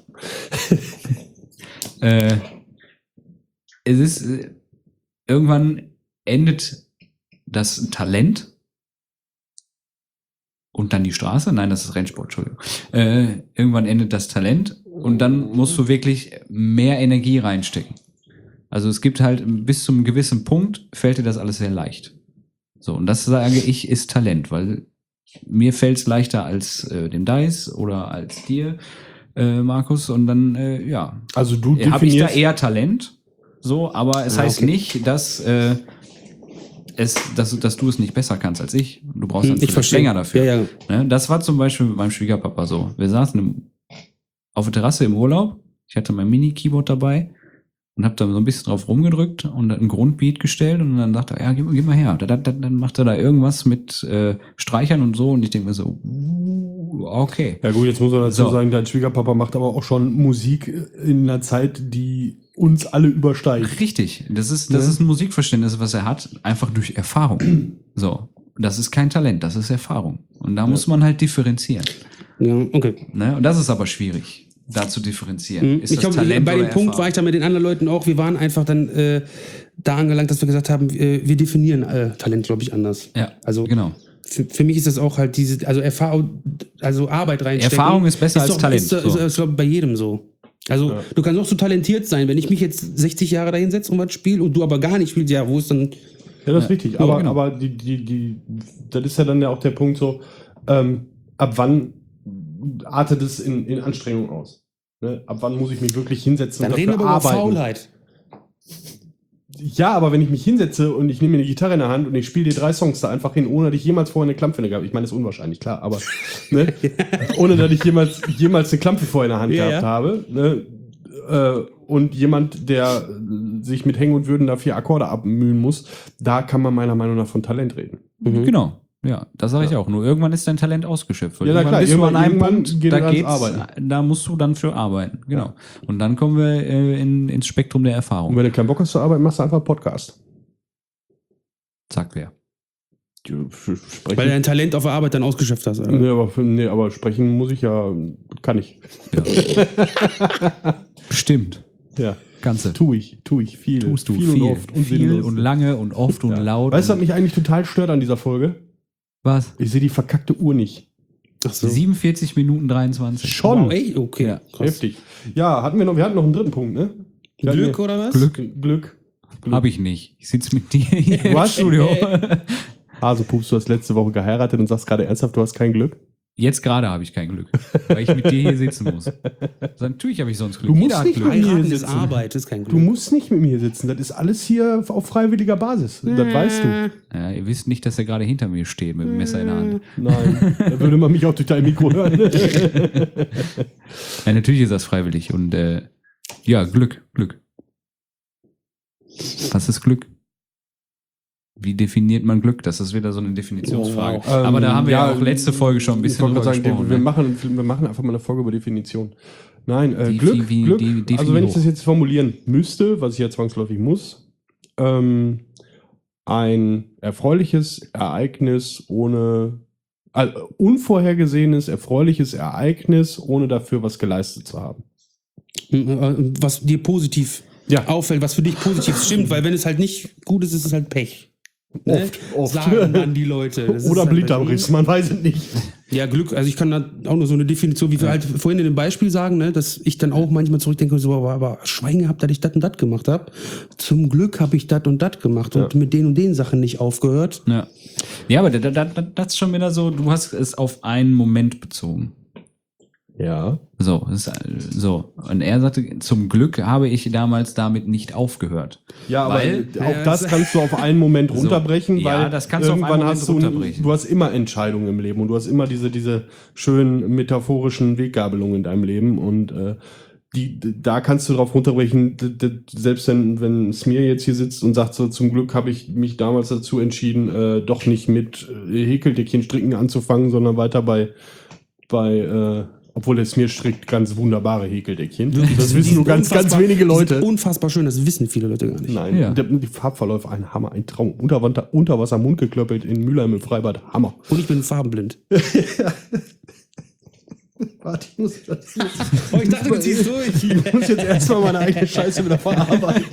Es ist, irgendwann endet das Talent und dann die Straße. Nein, das ist Rennsport, Entschuldigung. Irgendwann endet das Talent und dann musst du wirklich mehr Energie reinstecken. Also es gibt halt bis zum gewissen Punkt fällt dir das alles sehr leicht. So, und das sage ich ist Talent, weil mir fällt es leichter als dem Dice oder als dir, Markus, und dann, ja. Also du habe ich da definierst eher Talent, so, aber es heißt okay. nicht, dass dass du es nicht besser kannst als ich. Du brauchst dann Ich vielleicht verstehe. länger dafür. Ja, ja. Ne? Das war zum Beispiel mit meinem Schwiegerpapa so. Wir saßen auf der Terrasse im Urlaub. Ich hatte mein Mini-Keyboard dabei und habe da so ein bisschen drauf rumgedrückt und einen Grundbeat gestellt und dann dachte er, ja, gib mal her. Dann macht er da irgendwas mit Streichern und so und ich denke mir so, okay. Ja gut, jetzt muss man dazu So. sagen, dein Schwiegerpapa macht aber auch schon Musik in einer Zeit, die uns alle übersteigt. Richtig. Das ist ein Musikverständnis, was er hat, einfach durch Erfahrung. So. Das ist kein Talent, das ist Erfahrung. Und da muss man halt differenzieren. Ja, okay. Ne? Und das ist aber schwierig, da zu differenzieren. Ist Ich das glaube, Talent bei dem oder Punkt Erfahrung? war ich da mit den anderen Leuten auch. Wir waren einfach dann da angelangt, dass wir gesagt haben, wir definieren Talent, glaube ich, anders. Ja, Also genau. für mich ist das auch halt diese, also Erfahrung, also Arbeit reinstecken. Erfahrung ist besser als doch, Talent, Ist, so. ist glaube ich, bei jedem so. Also du kannst noch so talentiert sein, wenn ich mich jetzt 60 Jahre dahin setze und was spiele und du aber gar nicht spielst, ja, wo ist dann... Ja, das ist richtig. Ja, Aber, genau. aber das ist ja dann ja auch der Punkt so, ab wann artet es in Anstrengung aus? Ne? Ab wann muss ich mich wirklich hinsetzen Dann und reden wir dafür aber über arbeiten? Faulheit. Ja, aber wenn ich mich hinsetze und ich nehme mir eine Gitarre in der Hand und ich spiele dir 3 Songs da einfach hin, ohne dass ich jemals vorher eine Klampe gehabt habe. Ich meine, das ist unwahrscheinlich, klar, aber ne? Ohne dass ich jemals eine Klampe vorher in der Hand Ja, gehabt ja. habe. Ne? Und jemand, der sich mit Hängen und Würden da 4 Akkorde abmühen muss, da kann man meiner Meinung nach von Talent reden. Genau. Ja, das sage ich auch. Nur irgendwann ist dein Talent ausgeschöpft. Ja, na klar, Bist du an einem irgendwann Punkt, geht da er ans geht's, Arbeiten. da musst du dann für arbeiten. Genau. Und dann kommen wir ins Spektrum der Und Erfahrung. wenn du keinen Bock hast zu arbeiten, machst du einfach einen Podcast. Sagt wer. Sprechen. Weil dein Talent auf der Arbeit dann ausgeschöpft hast. Oder? Nee, aber sprechen muss ich ja, kann ich. Bestimmt. Ja. Ganze. Tue ich viel. Tust du viel viel und oft und viel sinnlos. und lange und oft und laut. Weißt du, was und mich eigentlich total stört an dieser Folge? was? Ich sehe die verkackte Uhr nicht. Ach so. 47 Minuten 23. Schon. Wow, ey, okay. Ja. Krass. Heftig. Ja, wir hatten noch einen dritten Punkt, ne? Wir hatten Glück hier- oder was? Glück. Habe ich nicht. Ich sitze mit dir hier im Was? Studio. Hasepups, du hast letzte Woche geheiratet und sagst gerade ernsthaft, du hast kein Glück. Jetzt gerade habe ich kein Glück, weil ich mit dir hier sitzen muss. Also natürlich habe ich sonst Glück. Du musst Jeder hat nicht Glück. rein. Heiraten Hier ist sitzen. Arbeit, das ist kein Glück. Du musst nicht mit mir hier sitzen. Das ist alles hier auf freiwilliger Basis. Das weißt du. Ja, ihr wisst nicht, dass er gerade hinter mir steht mit dem Messer in der Hand. Nein, da würde man mich auch durch dein Mikro hören. Ja, natürlich ist das freiwillig und ja, Glück. Was ist Glück? Wie definiert man Glück? Das ist wieder so eine Definitionsfrage. Oh, Aber da haben wir ja ja, auch letzte Folge schon ein bisschen Ich wollte drüber gerade sagen, gesprochen. wir machen einfach mal eine Folge über Definition. Nein, Die- Glück, die- Glück. die- Also wenn ich hoch. das jetzt formulieren müsste, was ich ja zwangsläufig muss, ein erfreuliches Ereignis ohne unvorhergesehenes, erfreuliches Ereignis, ohne dafür was geleistet zu haben. Was dir positiv Ja. auffällt, was für dich positiv stimmt, weil wenn es halt nicht gut ist, ist es halt Pech. Ne? Oft. Sagen dann die Leute. Das ist Oder halt Blinddarmriss, man weiß es nicht. Ja, Glück, also ich kann da auch nur so eine Definition, wie wir halt vorhin in dem Beispiel sagen, ne, dass ich dann auch manchmal zurückdenke, so, aber Schwein gehabt, dass ich das und das gemacht habe. Zum Glück habe ich das und das gemacht und mit den und den Sachen nicht aufgehört. Ja, aber das ist schon wieder so, du hast es auf einen Moment bezogen. Ja. So, so. Und er sagte, zum Glück habe ich damals damit nicht aufgehört. Ja, aber Weil- auch das kannst du auf einen Moment runterbrechen, Ja, weil das kannst du auf irgendwann einen Moment hast runterbrechen. du hast immer Entscheidungen im Leben und du hast immer diese schönen metaphorischen Weggabelungen in deinem Leben und da kannst du drauf runterbrechen, selbst wenn Smear jetzt hier sitzt und sagt so, zum Glück habe ich mich damals dazu entschieden, doch nicht mit Häkeldeckchen stricken anzufangen, sondern weiter bei obwohl der Smear strickt ganz wunderbare Häkeldeckchen. Das wissen nur ganz wenige Leute. Unfassbar schön, das wissen viele Leute gar nicht. Nein, Ja. die Farbverläufe, ein Hammer, ein Traum. Unter Wasser Mund geklöppelt in Mülheim im Freibad, Hammer. Und ich bin farbenblind. Warte, ich muss Oh, ich dachte, du ziehst durch. Ich muss jetzt erstmal meine eigene Scheiße wieder verarbeiten.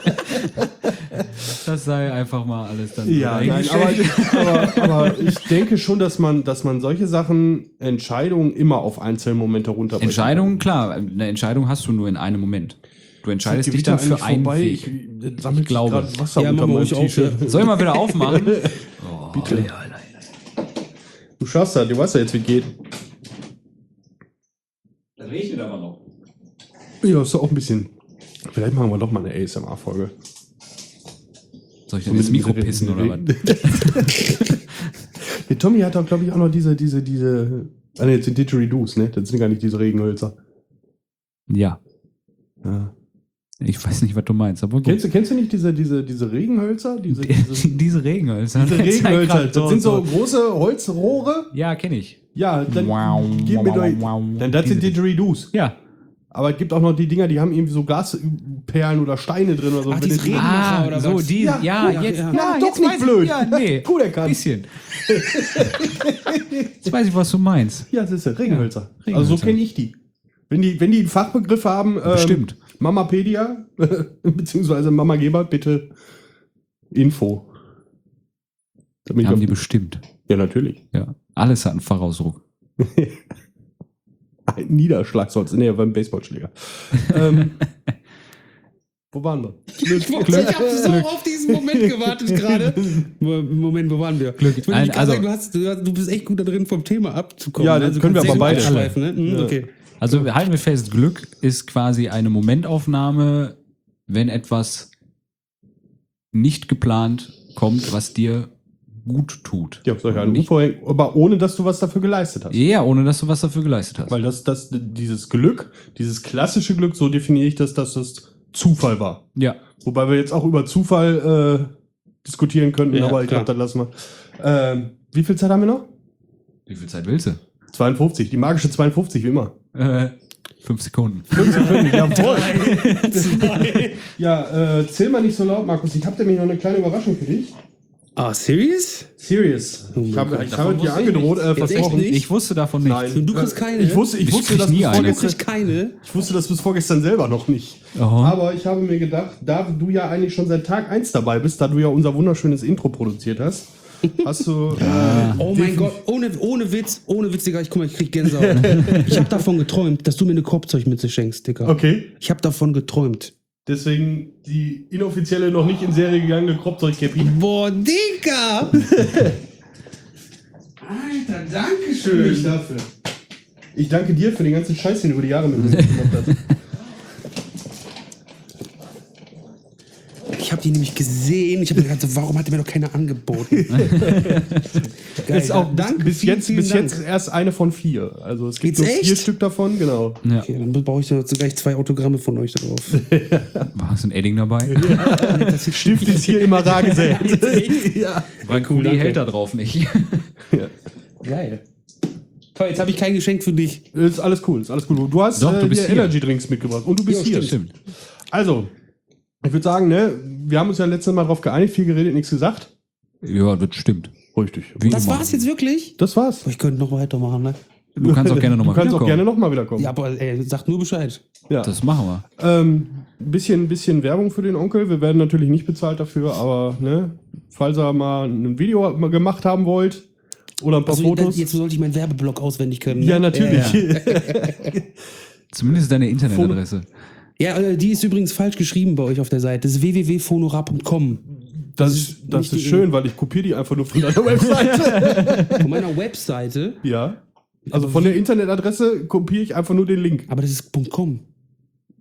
Das sei einfach mal alles dann. Ja, nein, aber ich denke schon, dass man solche Sachen, Entscheidungen immer auf einzelne Momente runterbrechen Entscheidung, klar, eine Entscheidung hast du nur in einem Moment. Du entscheidest dich dann für einen Weg. Ich glaube. gerade Wasser Ja, unter machen wir meinem euch auch, T-Shirt. ja. Soll ich mal wieder aufmachen? Bitte. Du schaffst das, du weißt ja jetzt, wie es geht. Das regnet aber noch. Ja, ist doch auch ein bisschen. Vielleicht machen wir doch mal eine ASMR-Folge. Soll ich denn ins Mikro pissen oder was? Der Tommy hat doch, glaube ich, auch noch diese. Ah, ne, jetzt sind Didgeridoos, ne? Das sind gar nicht diese Regenhölzer. Ja. Ja. Ich weiß nicht, was du meinst, aber gut. Kennst du nicht diese Regenhölzer? Diese Regenhölzer. Diese Regenhölzer. Das sind so große Holzrohre. Ja, kenne ich. Ja, dann Wow, gib mir wow, doch. wow. Dann das sind Didgeridoos. Ja. Aber es gibt auch noch die Dinger, die haben irgendwie so Glasperlen oder Steine drin oder so. Ach, Wenn die du- Regenmacher oder so, was? die, Ja, ja, ja, jetzt, ja. Ja, doch jetzt nicht weiß blöd. Ich, ja, nee, Cool erkannt. bisschen. Jetzt weiß ich, was du meinst. Ja, das ist ja Regenhölzer. Ja, Also so Regenhölzer. kenne ich die. Wenn die einen Fachbegriff haben, Bestimmt. Mamapedia, beziehungsweise Mama Gebert, bitte Info. Da bin ich Haben auf- die bestimmt. Ja, natürlich. Ja. Alles hat einen Fachausdruck. Ein Niederschlag sonst. Nee, beim Baseballschläger. Wo waren wir? Ich habe so auf diesen Moment gewartet gerade. Moment, wo waren wir? Glück. Ich wollte nicht Also- gerade sagen, du bist echt gut da drin, vom Thema abzukommen. Ja, das du können wir kannst aber sehr gut beide. abschweifen, ne? Mhm, Ja. Okay. Also halten wir fest, Glück ist quasi eine Momentaufnahme, wenn etwas nicht geplant kommt, was dir gut tut. Ja, soll ich einen Nicht- UFO hängen, aber ohne, dass du was dafür geleistet hast. Ja, ohne dass du was dafür geleistet hast. Weil dieses Glück, dieses klassische Glück, so definiere ich das, dass das Zufall war. Ja. Wobei wir jetzt auch über Zufall diskutieren könnten, Ja, aber ich glaube, klar. das lassen wir. Wie viel Zeit haben wir noch? Wie viel Zeit willst du? 52, die magische 52, wie immer. 5 Sekunden. 5 Sekunden, jawohl. Ja, zähl mal nicht so laut, Markus. Ich habe nämlich noch eine kleine Überraschung für dich. Ah, serious? Serious. Ich habe dir angedroht, versprochen. echt nicht? Ich wusste davon nichts. Nein. Du kriegst keine. Ich wusste, Ich dass krieg nie bis eine. Du vorgestern, kriegst keine. ich wusste das bis vorgestern selber noch nicht. Aha. Aber ich habe mir gedacht, da du ja eigentlich schon seit Tag 1 dabei bist, da du ja unser wunderschönes Intro produziert hast, hast du... Oh mein Gott, ohne Witz, Digga, ich krieg Gänsehaut. Ich habe davon geträumt, dass du mir eine Korbzeugmütze schenkst, Digga. Okay, Ich habe davon geträumt. deswegen die inoffizielle, noch nicht in Serie gegangene Kropfzeug-Cappy. Boah, Digga! Alter, danke schön. Nicht dafür. Ich danke dir für den ganzen Scheiß, den du über die Jahre mit mir gemacht hast. Ich habe die nämlich gesehen. Ich habe mir gedacht, so, warum hat er mir doch keine angeboten? Geil, Ist auch danke, bis vielen, jetzt vielen Dank. erst eine von 4. Also es gibt Geht's nur 4 echt? Stück davon, genau. Ja. Okay, dann brauche ich jetzt gleich 2 Autogramme von euch da drauf. Hast du ein Edding dabei? Stift ist hier immer rar gesät. Ja. Weil cool, die danke. hält da drauf nicht. Geil. Toll, jetzt habe ich kein Geschenk für dich. Ist alles cool, ist alles cool. Du hast Doch, du bist hier hier. Energy Drinks mitgebracht und du bist Ja, hier. Stimmt. Also, ich würde sagen, ne, wir haben uns ja letztes Mal drauf geeinigt, viel geredet, nichts gesagt. Ja, das stimmt. Richtig. Wie Das immer. war's jetzt wirklich? Das war's. Ich könnte noch weitermachen, ne? Du kannst auch gerne nochmal Du kannst auch wiederkommen. gerne nochmal wiederkommen. Ja, aber sag nur Bescheid. Ja. Das machen wir. Bisschen Werbung für den Onkel. Wir werden natürlich nicht bezahlt dafür, aber ne, falls ihr mal ein Video mal gemacht haben wollt oder ein paar Also, Fotos. jetzt sollte ich meinen Werbeblock auswendig können. Ne? Ja, natürlich. Zumindest deine Internetadresse. Ja, die ist übrigens falsch geschrieben bei euch auf der Seite. Das ist www.phonorar.com. Das ist nicht die- schön, weil ich kopiere die einfach nur von deiner Webseite. Von meiner Webseite. Ja. Also von der Internetadresse kopiere ich einfach nur den Link. Aber das ist .com.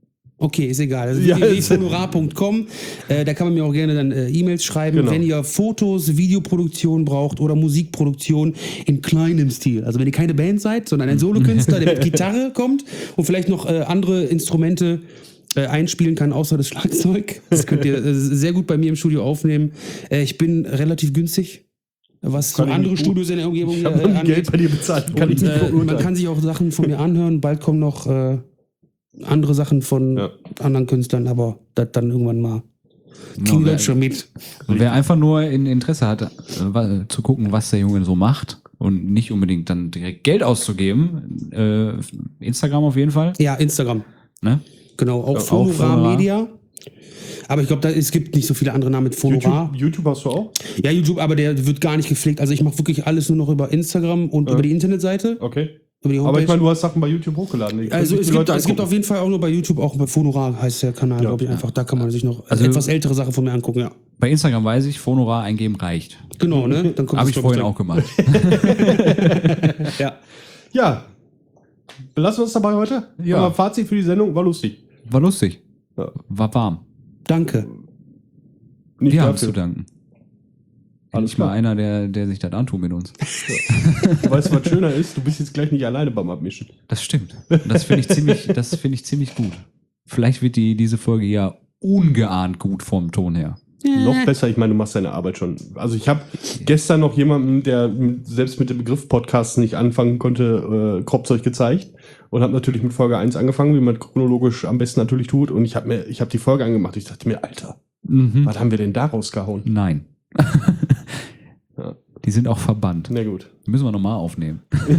Okay, ist egal. Also Ja, www.phonorar.com. Da kann man mir auch gerne dann E-Mails schreiben, Genau. wenn ihr Fotos, Videoproduktion braucht oder Musikproduktion in kleinem Stil. Also wenn ihr keine Band seid, sondern ein Solokünstler, der mit Gitarre kommt und vielleicht noch andere Instrumente einspielen kann, außer das Schlagzeug. Das könnt ihr sehr gut bei mir im Studio aufnehmen. Ich bin relativ günstig, was so Kann ich andere nicht Studios in der Umgebung Ich habe noch nie angeht. Geld bei dir bezahlt. Kann ich Und, nicht man beurteilen. kann sich auch Sachen von mir anhören. Bald kommen noch andere Sachen von anderen Künstlern, aber das dann irgendwann mal. Kriegen wir schon mit. Und wer einfach nur Interesse hat, zu gucken, was der Junge so macht und nicht unbedingt dann direkt Geld auszugeben, Instagram auf jeden Fall. Ja, Instagram. Ne? Genau, auch Auch Phonorar Phonorar. Media. Aber ich glaube, es gibt nicht so viele andere Namen mit Phonorar. YouTube hast du auch? Ja, YouTube, aber der wird gar nicht gepflegt. Also ich mache wirklich alles nur noch über Instagram und über die Internetseite. Okay. Über die Aber Homepage. ich meine, du hast Sachen bei YouTube hochgeladen. Die können Also sich es die gibt, Leute es gibt angucken. auf jeden Fall auch nur bei YouTube, auch bei Phonorar heißt der Kanal, glaube ich einfach. Da kann man sich noch Also- etwas ältere Sachen von mir angucken, ja. Bei Instagram weiß ich, Phonorar eingeben reicht. Genau, ne? Dann kommt Habe das, ich glaub vorhin auch gemacht. Ja. Ja. Belassen wir es dabei heute? Ja. Aber Fazit für die Sendung, war lustig. War lustig. Ja. War warm. Danke. Nicht Wir haben dafür. zu danken. Alles Endlich mal klar. einer, der sich das antut mit uns. Weißt du, was schöner ist? Du bist jetzt gleich nicht alleine beim Abmischen. Das stimmt. Und das finde ich ziemlich gut. Vielleicht wird diese Folge ja ungeahnt gut vom Ton her. Noch besser, ich meine, du machst deine Arbeit schon. Also ich habe gestern noch jemanden, der selbst mit dem Begriff Podcast nicht anfangen konnte, Kropfzeug gezeigt und habe natürlich mit Folge 1 angefangen, wie man chronologisch am besten natürlich tut. Und ich habe die Folge angemacht. Ich dachte mir, Alter, was haben wir denn da rausgehauen? Nein. Ja. Die sind auch verbannt. Na gut. Müssen wir nochmal aufnehmen.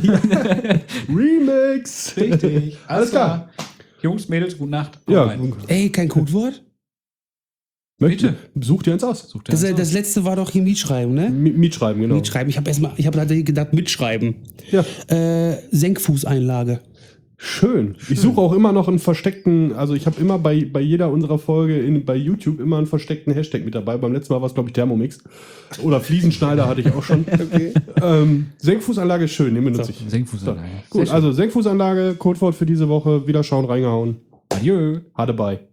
Remix! Richtig. Alles klar. Jungs, Mädels, gute Nacht. Ja, Ey, kein Codewort? bitte. Such dir eins aus. Such dir eins aus. Das letzte war doch hier Mietschreiben, ne? Mietschreiben, genau. Mietschreiben. Ich habe tatsächlich gedacht, mitschreiben. Ja. Senkfußeinlage. Schön. Ich suche auch immer noch einen versteckten, also ich habe immer bei jeder unserer Folge bei YouTube immer einen versteckten Hashtag mit dabei. Beim letzten Mal war es, glaube ich, Thermomix. Oder Fliesenschneider hatte ich auch schon. Okay. Senkfußanlage ist schön, den benutze ich. Senkfußanlage. Gut, also Senkfußanlage, Codewort für diese Woche, wieder schauen, reingehauen. Adieu. Hade bei.